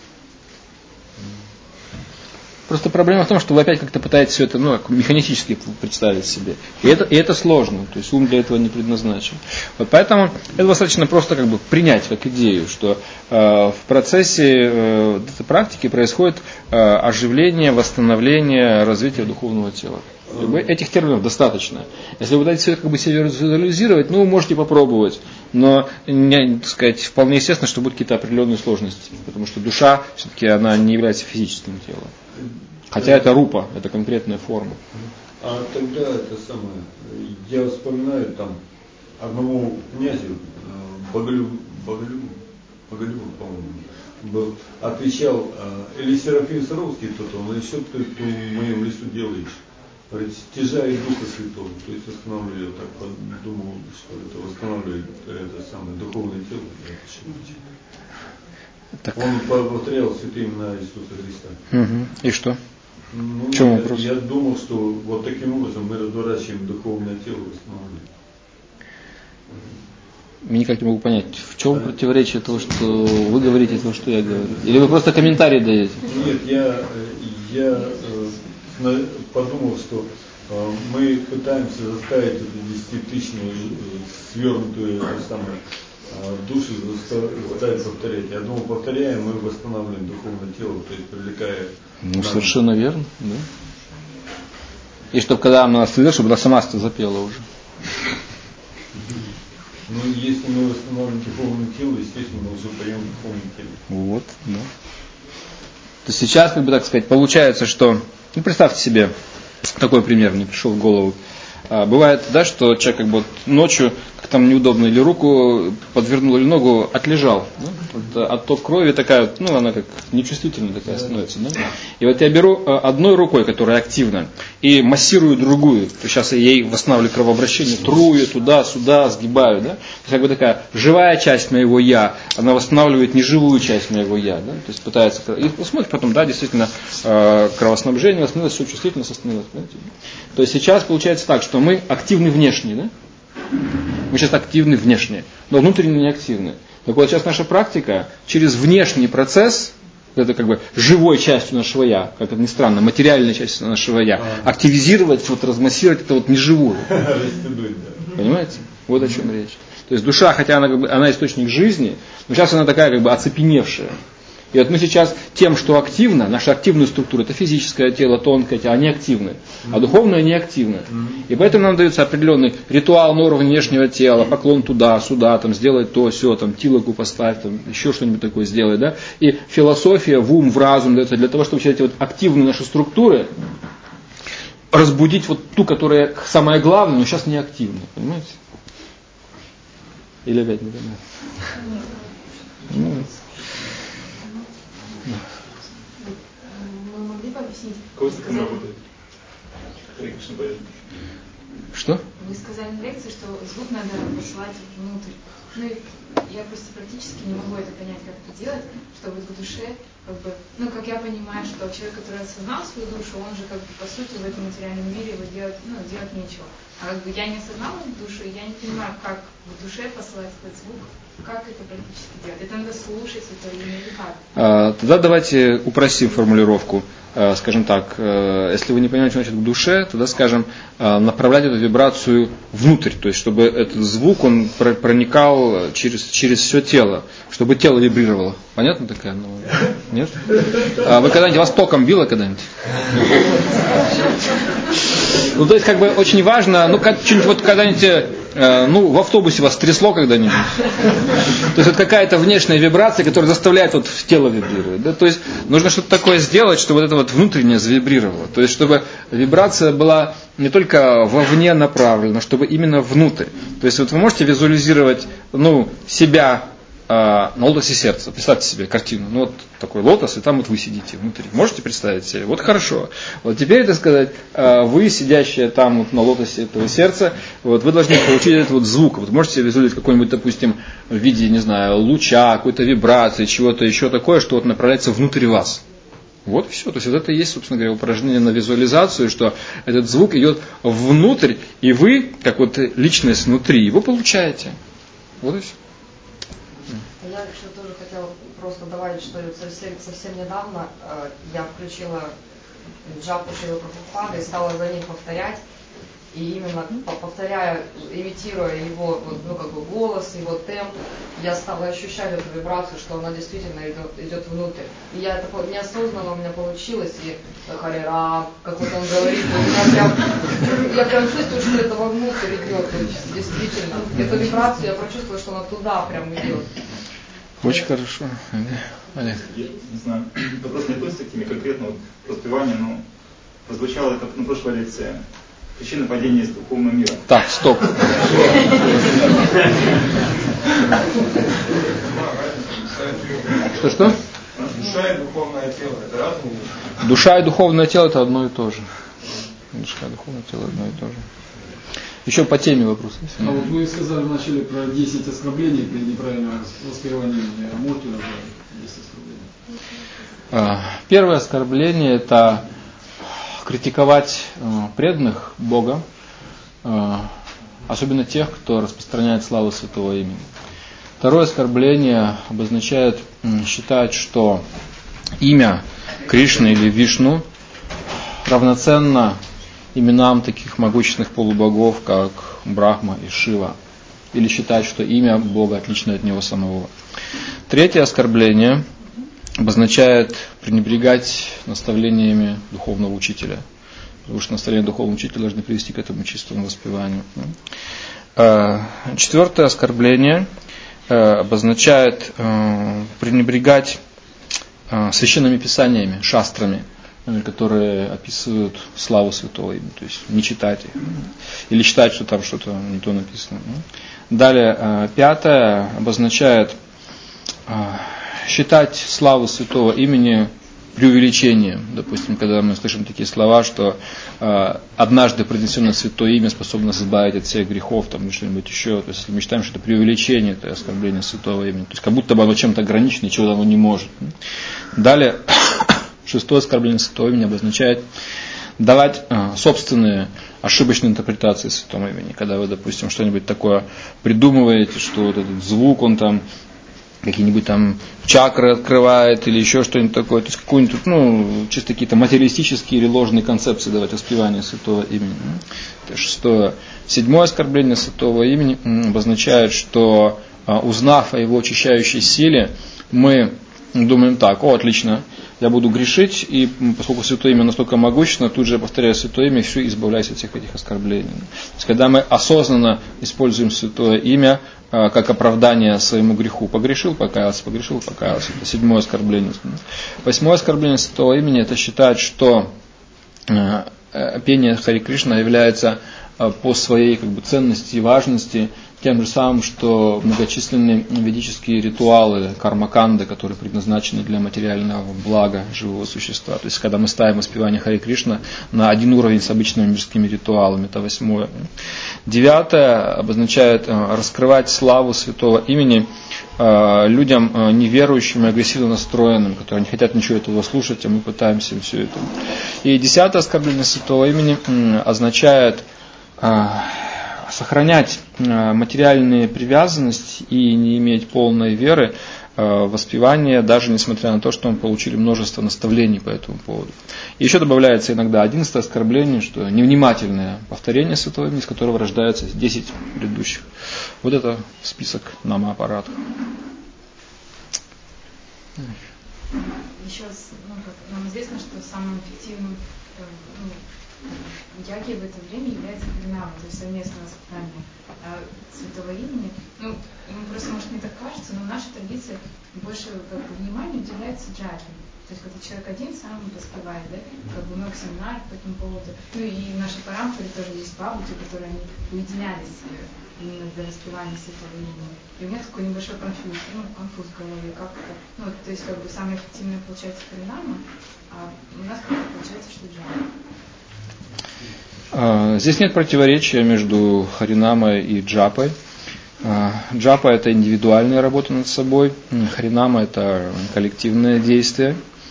Speaker 1: Просто проблема в том, что вы опять как-то пытаетесь все это механически представить себе. И это сложно, то есть ум для этого не предназначен. Вот поэтому это достаточно просто как бы принять как идею, что в процессе этой практики происходит оживление, восстановление, развитие духовного тела. Этих терминов достаточно. Если вы пытаетесь все как бы себе визуализировать, можете попробовать. Но, так сказать, вполне естественно, что будут какие-то определенные сложности. Потому что душа, все-таки, она не является физическим телом. Хотя это рупа, это конкретная форма.
Speaker 5: А тогда я вспоминаю там одному князю, Боголюбу, по-моему, отвечал, или Серафим Саровский кто-то, он еще ты в моем лесу делаешь. Говорит, стяжает Духа Святого, то есть восстанавливает, я так думал, что это восстанавливает это самое духовное тело. Так. Он повторял святые имена Иисуса Христа.
Speaker 1: Угу. И что? В чем вопрос?
Speaker 5: Я думал, что вот таким образом мы разворачиваем духовное тело, восстанавливаем.
Speaker 1: Я никак не могу понять, в чем противоречие того, что вы говорите, и того, что я говорю. Или вы просто комментарий даете?
Speaker 5: Нет, я подумал, что мы пытаемся заставить эту 10-тысячную свернутую душу заставить повторять. Я думал, повторяем, мы восстанавливаем духовное тело, то есть привлекая.
Speaker 1: Совершенно верно, да. И чтобы когда она слышала, чтобы она сама запела уже.
Speaker 5: Если мы восстанавливаем духовное тело, естественно, мы уже поем духовное тело.
Speaker 1: Вот, да. То сейчас, так сказать, получается, что, представьте себе, такой пример мне пришел в голову. Бывает, да, что человек как бы ночью, как там неудобно, или руку подвернул, или ногу отлежал. Да? Отток крови такая, она как нечувствительная такая становится. Да? И вот я беру одной рукой, которая активна, и массирую другую. То сейчас я ей восстанавливаю кровообращение, тру ее туда-сюда, сгибаю. Да? То есть как бы такая живая часть моего я, она восстанавливает неживую часть моего я. Да? То есть пытается. И посмотрите потом, да, действительно, кровоснабжение восстановилось, все чувствительно остановилось. То есть сейчас получается так, что мы активны внешне, да? Мы сейчас активны внешне, но внутренне не активны. Так вот сейчас наша практика через внешний процесс это как бы живой частью нашего я, как это ни странно, материальной частью нашего я, активизировать, вот размассировать это вот неживую. Понимаете? Вот о чем речь. То есть душа, хотя она, как бы, она источник жизни, но сейчас она такая как бы оцепеневшая. И вот мы сейчас тем, что активно, наша активная структура, это физическое тело, тонкое тело, они активны, а духовное не активно. И поэтому нам дается определенный ритуал на уровне внешнего тела, поклон туда, сюда, там, сделать то, все, там, тилогу поставь, там, еще что-нибудь такое сделать. Да? И философия в ум, в разум дается для того, чтобы все эти вот активные наши структуры разбудить вот ту, которая самая главная, но сейчас не активна. Понимаете? Или опять не понимаете?
Speaker 6: Мы могли бы объяснить?
Speaker 1: Что?
Speaker 6: Вы сказали на лекции, что звук надо посылать внутрь. Ну и я просто практически не могу это понять, как это делать, чтобы в душе, как бы, ну как я понимаю, что человек, который осознал свою душу, он же как бы по сути в этом материальном мире его делать нечего. А как бы я не осознала душу, я не понимаю, как в душе посылать этот звук, как это практически делать. Это надо слушать, это или как?
Speaker 1: Тогда давайте упростим формулировку. Скажем так, если вы не понимаете, что значит к душе, тогда, скажем, направлять эту вибрацию внутрь, то есть, чтобы этот звук, он проникал через все тело, чтобы тело вибрировало. Понятно такая? Нет? Вы когда-нибудь, вас током било когда-нибудь? Ну, то есть, как бы, очень важно, ну, что-нибудь вот когда-нибудь, в автобусе вас трясло когда-нибудь. То есть, это какая-то внешняя вибрация, которая заставляет вот в тело вибрировать. Да? То есть, нужно что-то такое сделать, чтобы вот это вот внутреннее завибрировало. То есть, чтобы вибрация была не только вовне направлена, чтобы именно внутрь. То есть, вот вы можете визуализировать, себя на лотосе сердца. Представьте себе картину. Вот такой лотос, и там вот вы сидите внутри. Можете представить себе? Вот хорошо. Вот теперь, так сказать, вы, сидящие там вот на лотосе этого сердца, вот вы должны получить этот вот звук. Вот можете визуализировать какой-нибудь, допустим, в виде, не знаю, луча, какой-то вибрации, чего-то еще такое, что вот направляется внутрь вас. Вот и все. То есть, вот это и есть, собственно говоря, упражнение на визуализацию, что этот звук идет внутрь, и вы, как вот личность внутри, его получаете. Вот и все.
Speaker 7: Я еще тоже хотела просто добавить, что совсем недавно я включила джапу Шрилы Прабхупады и стала за ним повторять. И именно повторяя, имитируя его голос, его темп, я стала ощущать эту вибрацию, что она действительно идет внутрь. И это неосознанно у меня получилось, и Хари-Рам, как вот он говорит, я прям чувствую, что это вовнутрь идет, то есть действительно. Эту вибрацию я прочувствовала, что она туда прям идет.
Speaker 1: Очень хорошо. Олег.
Speaker 8: Я не знаю, вопрос не относится к теме конкретно распевания, но прозвучало это на прошлой лекции. Причина падения из духовного мира.
Speaker 1: Так, стоп. Что?
Speaker 9: Душа и духовное тело – это разные вещи?
Speaker 1: Душа и духовное тело – это одно и то же. Душа и духовное тело – одно и то же. Еще по теме вопрос.
Speaker 10: А вот вы сказали вначале про 10 оскорблений при неправильном воспевании. Можете назвать 10 оскорблений?
Speaker 1: Первое оскорбление – это критиковать преданных Бога, особенно тех, кто распространяет славу святого имени. Второе оскорбление обозначает считать, что имя Кришны или Вишну равноценно именам таких могущественных полубогов, как Брахма и Шива, или считать, что имя Бога отлично от него самого. Третье оскорбление обозначает пренебрегать наставлениями духовного учителя, потому что наставления духовного учителя должны привести к этому чистому воспеванию. Четвертое оскорбление обозначает пренебрегать священными писаниями, шастрами, которые описывают славу святого имени, то есть не читать их, или считать, что там что-то не то написано. Далее, пятое обозначает считать славу святого имени преувеличением. Допустим, когда мы слышим такие слова, что однажды произнесенное святое имя способно избавить от всех грехов, там, или что-нибудь еще. То есть, если мы считаем, что это преувеличение, это оскорбление святого имени. То есть, как будто бы оно чем-то ограничено, чего оно не может. Далее, шестое оскорбление святого имени обозначает давать собственные ошибочные интерпретации святого имени. Когда вы, допустим, что-нибудь такое придумываете, что вот этот звук, он там какие-нибудь там чакры открывает или еще что-нибудь такое, то есть какую-нибудь, чисто какие-то материалистические или ложные концепции давать воспевание святого имени. Это шестое. Седьмое оскорбление святого имени обозначает, что узнав о его очищающей силе, мы думаем так: отлично, я буду грешить, и поскольку святое имя настолько могущественно, тут же повторяю святое имя, и все, избавляюсь от всех этих оскорблений. То есть, когда мы осознанно используем святое имя как оправдание своему греху, погрешил, покаялся, это седьмое оскорбление. Восьмое оскорбление святого имени — это считать, что пение Хари Кришна является по своей ценности и важности тем же самым, что многочисленные ведические ритуалы, кармаканды, которые предназначены для материального блага живого существа. То есть, когда мы ставим воспевание Хари Кришна на один уровень с обычными мирскими ритуалами, это восьмое. Девятое обозначает раскрывать славу святого имени людям неверующим и агрессивно настроенным, которые не хотят ничего этого слушать, а мы пытаемся им все это. И десятое оскорбление святого имени означает сохранять материальные привязанности и не иметь полной веры в воспевание, даже несмотря на то, что мы получили множество наставлений по этому поводу. И еще добавляется иногда 11 оскорбление, что невнимательное повторение святого имени, из которого рождается 10 предыдущих. Вот это список Намапарат.
Speaker 6: Еще нам известно, что самым эффективным яги в это время является харинама, то есть совместное воспитание святого имени. Просто, может, мне так кажется, но в нашей традиции больше внимания уделяется джапе. То есть, когда человек один сам воспевает, да, много семинаров по этому поводу. И в нашей парампоре тоже есть бабушки, которые они уединялись именно для воспевания святого имени. И у меня такой небольшой конфуз в голове. То есть, самое эффективное получается харинама, а у нас получается, что джапа.
Speaker 1: Здесь нет противоречия между харинамой и джапой. Джапа — это индивидуальная работа над собой, харинама — это коллективное действие.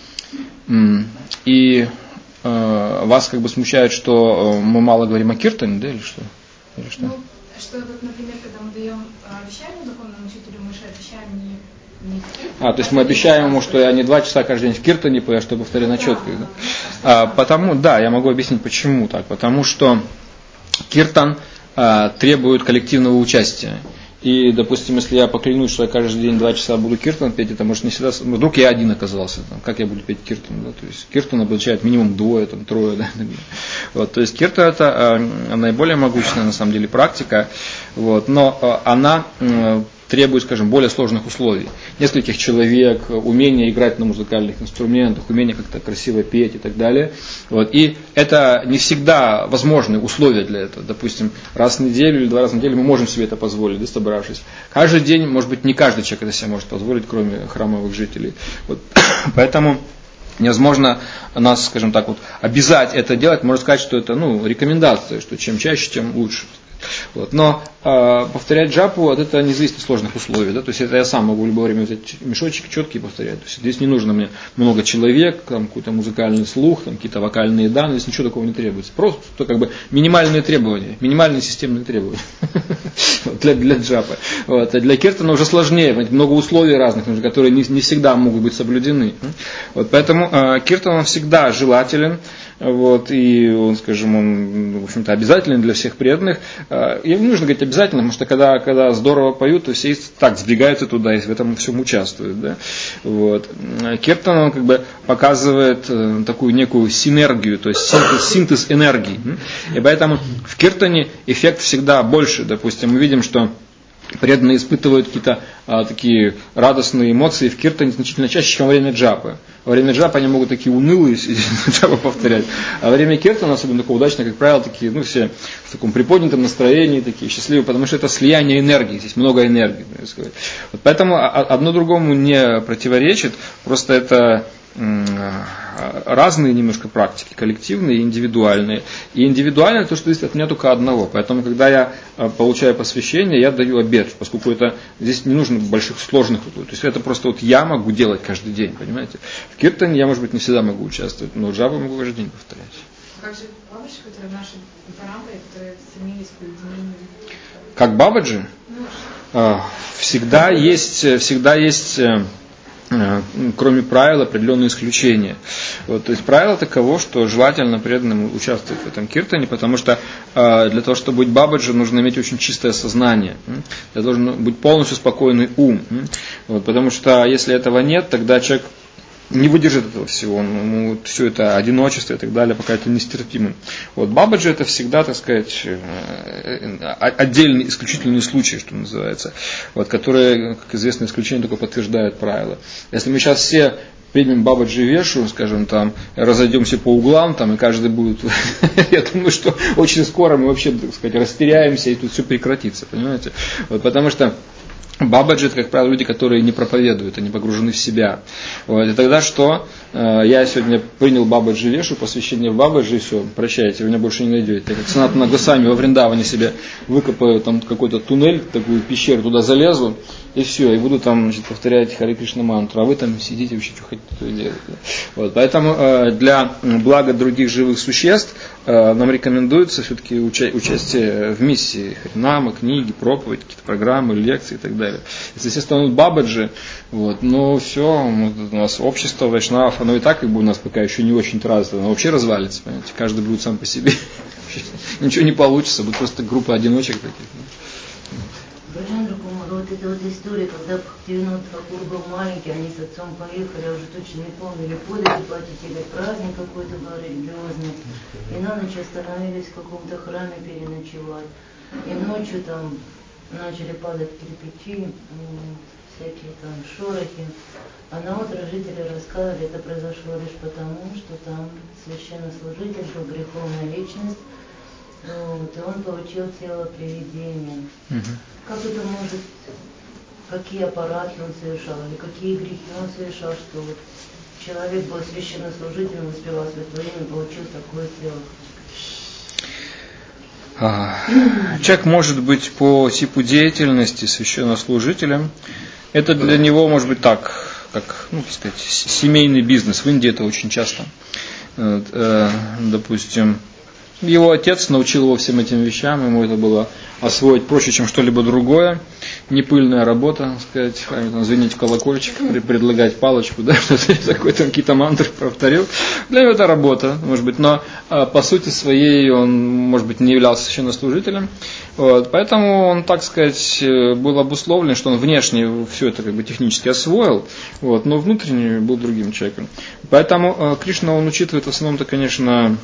Speaker 1: И вас смущает, что мы мало говорим о киртане, да, или что?
Speaker 6: Что, например, когда мы даем обещание духовному учителю, мы же обещаем не
Speaker 1: то есть мы обещаем ему, что я не 2 часа каждый день в киртане, а что повторяю четко. Да? Я могу объяснить, почему так. Потому что киртан требует коллективного участия. И, допустим, если я поклянусь, что я каждый день 2 часа буду киртан петь, это может не всегда... Вдруг я один оказался, как я буду петь киртан? Да? То есть киртан обозначает минимум 2, 3. Да? То есть киртан — это наиболее могущественная на самом деле практика, но она требует, более сложных условий. Нескольких человек, умение играть на музыкальных инструментах, умение как-то красиво петь и так далее. И это не всегда возможные условия для этого. Допустим, раз в неделю или 2 раза в неделю мы можем себе это позволить, да, собравшись. Каждый день, может быть, не каждый человек это себе может позволить, кроме храмовых жителей. Поэтому невозможно нас, обязать это делать. Можно сказать, что это рекомендация, что чем чаще, тем лучше. Но повторять джапу — это не зависит от сложных условий. Да? То есть это я сам могу в любое время взять мешочек четкий и повторять. То есть здесь не нужно мне много человек, какой-то музыкальный слух, какие-то вокальные данные, здесь ничего такого не требуется. Просто минимальные требования, минимальные системные требования для джапы. А для киртана уже сложнее, много условий разных, которые не всегда могут быть соблюдены. Поэтому киртан всегда желателен. И он, он, в общем-то, обязателен для всех преданных. И не нужно говорить обязательно, потому что когда здорово поют, то все так сбегаются туда и в этом всем участвуют. Да? Киртан, он показывает такую некую синергию, то есть синтез энергии. И поэтому в киртане эффект всегда больше. Допустим, мы видим, что преданные испытывают какие-то такие радостные эмоции в киртане значительно чаще, чем во время джапы. Во время джапы они могут такие унылые джапы повторять. А во время киртана, особенно такого удачного, как правило, такие, все в таком приподнятом настроении, такие счастливые, потому что это слияние энергии, здесь много энергии происходит. Поэтому одно другому не противоречит, просто это разные немножко практики, коллективные и индивидуальные. И индивидуальное то, что зависит от меня только одного. Поэтому, когда я получаю посвящение, я даю обет, поскольку здесь не нужно больших сложных. То есть это просто я могу делать каждый день, понимаете. В киртане я, может быть, не всегда могу участвовать, но джапу могу каждый день повторять.
Speaker 6: Как же бабаджи, которые в нашей парампаре, которые стремились к уединению?
Speaker 1: Как бабаджи? Всегда есть кроме правил определенные исключения. Вот, то есть правило таково, что желательно преданным участвовать в этом киртане, потому что для того, чтобы быть бабаджи, нужно иметь очень чистое сознание, должен быть полностью спокойный ум. Вот, потому что если этого нет, тогда человек не выдержит этого всего, ему все это одиночество и так далее, пока это нестерпимо. Вот бабаджи это всегда, так сказать, отдельный, исключительный случай, что называется, вот, которые, как известно, исключение только подтверждают правила. Если мы сейчас все примем бабаджи вешу, скажем, там, разойдемся по углам, там, и каждый будет, я думаю, что очень скоро мы вообще, так сказать, растеряемся, и тут все прекратится, понимаете? Вот, потому что бабаджи, это, как правило, люди, которые не проповедуют, они погружены в себя. Вот. И тогда что? Я сегодня принял бабаджи вешу, посвящение в бабаджи, и все, прощайте, вы меня больше не найдете. Я как Санатана Госвами во Вриндаване себе выкопаю там какой-то туннель, такую пещеру, туда залезу, и все, и буду там, значит, повторять Харе Кришна мантру, а вы там сидите, вообще, что хотите, то и делаете. Вот. Поэтому для блага других живых существ нам рекомендуется все-таки участие в миссии, харинамы, книги, проповедь, какие-то программы, лекции и так далее. Если все станут бабаджи, вот, ну все, у нас общество вайшнавов, оно и так как бы у нас пока еще не очень-то развито, оно вообще развалится, понимаете, каждый будет сам по себе, ничего не получится, будет просто группа одиночек таких.
Speaker 11: Баджандра Кумар, вот эта вот история, когда Бхактивинод Тхакур был маленький, они с отцом поехали, я уже точно не помню, или подати платить, или праздник какой-то был религиозный, и на ночь остановились в каком-то храме переночевать, и ночью там начали падать кирпичи, всякие там шорохи, а на утро жители рассказывали, это произошло лишь потому, что там священнослужитель был греховная личность, вот, и он получил тело привидения. Как это может, какие аппараты он совершал, или какие грехи он совершал, что вот человек был священнослужителем, воспевал святое имя, получил такое тело?
Speaker 1: Человек может быть по типу деятельности священнослужителем. Это для него может быть так, как, ну, так сказать, семейный бизнес. В Индии это очень часто. Допустим, его отец научил его всем этим вещам, ему это было освоить проще, чем что-либо другое. Непыльная работа, так сказать, там, звенить в колокольчик, предлагать палочку, да, что-то такое, там какие-то мантры повторил. Для него это работа, может быть, но по сути своей он, может быть, не являлся священнослужителем. Вот, поэтому он, так сказать, был обусловлен, что он внешне все это как бы технически освоил, вот, но внутренне был другим человеком. Поэтому Кришна, он учитывает в основном-то, конечно,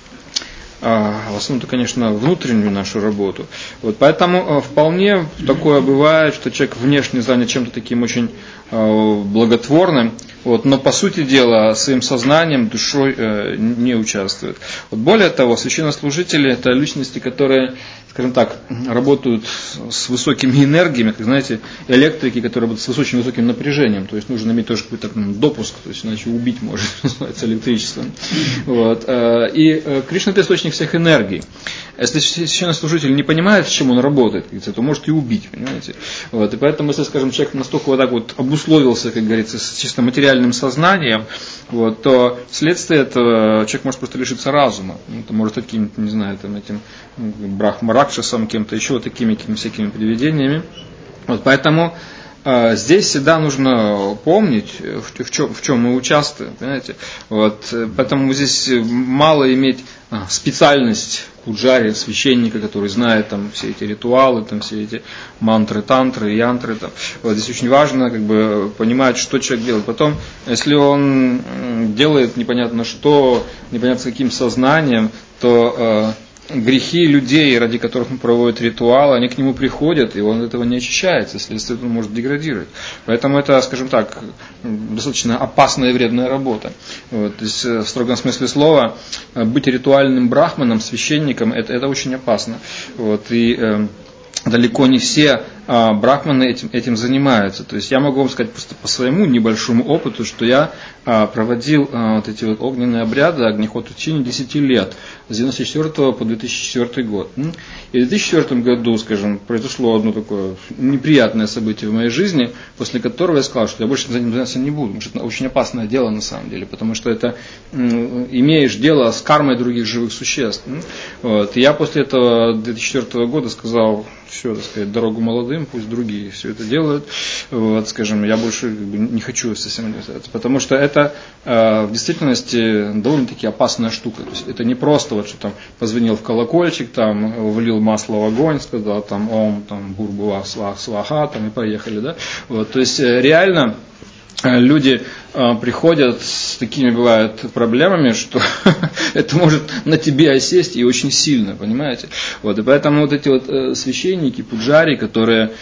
Speaker 1: внутреннюю нашу работу. Вот, поэтому вполне такое бывает, что человек внешне занят чем-то таким очень благотворным, вот, но по сути дела своим сознанием, душой не участвует. Вот, более того, священнослужители это личности, которые, скажем так, работают с высокими энергиями, как, знаете, электрики, которые будут с высоким напряжением, то есть нужно иметь тоже какой-то допуск, то есть иначе убить может, называется электричеством. Вот. И Кришна это источник всех энергий. Если священнослужитель не понимает, с чем он работает, то может и убить, понимаете. Вот. И поэтому, если, скажем, человек настолько вот так вот обусловился, как говорится, с чисто материальным сознанием, вот, то вследствие этого человек может просто лишиться разума. Это может стать каким-то, не знаю, там, этим брахмаракшасом, кем-то еще, такими всякими привидениями. Вот, поэтому здесь всегда нужно помнить, в чем мы участвуем, понимаете. Вот, поэтому здесь мало иметь специальность пуджари, священника, который знает там все эти ритуалы, там все эти мантры, тантры, янтры. Там. Вот здесь очень важно как бы понимать, что человек делает. Потом, если он делает непонятно что, непонятно с каким сознанием, то грехи людей, ради которых он проводит ритуалы, они к нему приходят, и он от этого не очищается, следствие он может деградировать. Поэтому это, скажем так, достаточно опасная и вредная работа. Вот. То есть, в строгом смысле слова, быть ритуальным брахманом, священником, это очень опасно. Вот. И далеко не все брахманы этим занимаются. То есть я могу вам сказать просто по своему небольшому опыту, что я проводил вот эти вот огненные обряды, огнеход в течение 10 лет, с 1994 по 2004 год. И в 2004 году, скажем, произошло одно такое неприятное событие в моей жизни, после которого я сказал, что я больше этим заниматься не буду, потому что это очень опасное дело на самом деле, потому что это имеешь дело с кармой других живых существ. Вот. И я после этого 2004 года сказал, все, так сказать, дорогу молодым, пусть другие все это делают. Вот, скажем, я больше не хочу с этим заниматься, потому что это в действительности довольно-таки опасная штука. То есть это не просто вот, что там позвонил в колокольчик, там влил масло в огонь, сказал там ом, там бурбуа, сваха, там и поехали, да. Вот, то есть реально люди приходят с такими, бывают, проблемами, что это может на тебе осесть и очень сильно, понимаете? Вот, и поэтому вот эти вот священники, пуджари, которые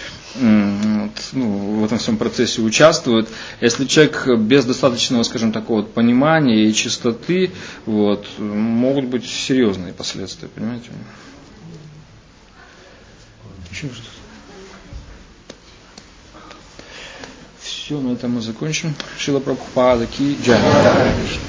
Speaker 1: в этом всем процессе участвуют, если человек без достаточного, скажем, такого вот понимания и чистоты, вот, могут быть серьезные последствия, понимаете? Еще что-то? Все, на этом мы закончим. Шрила Прабхупада ки джай.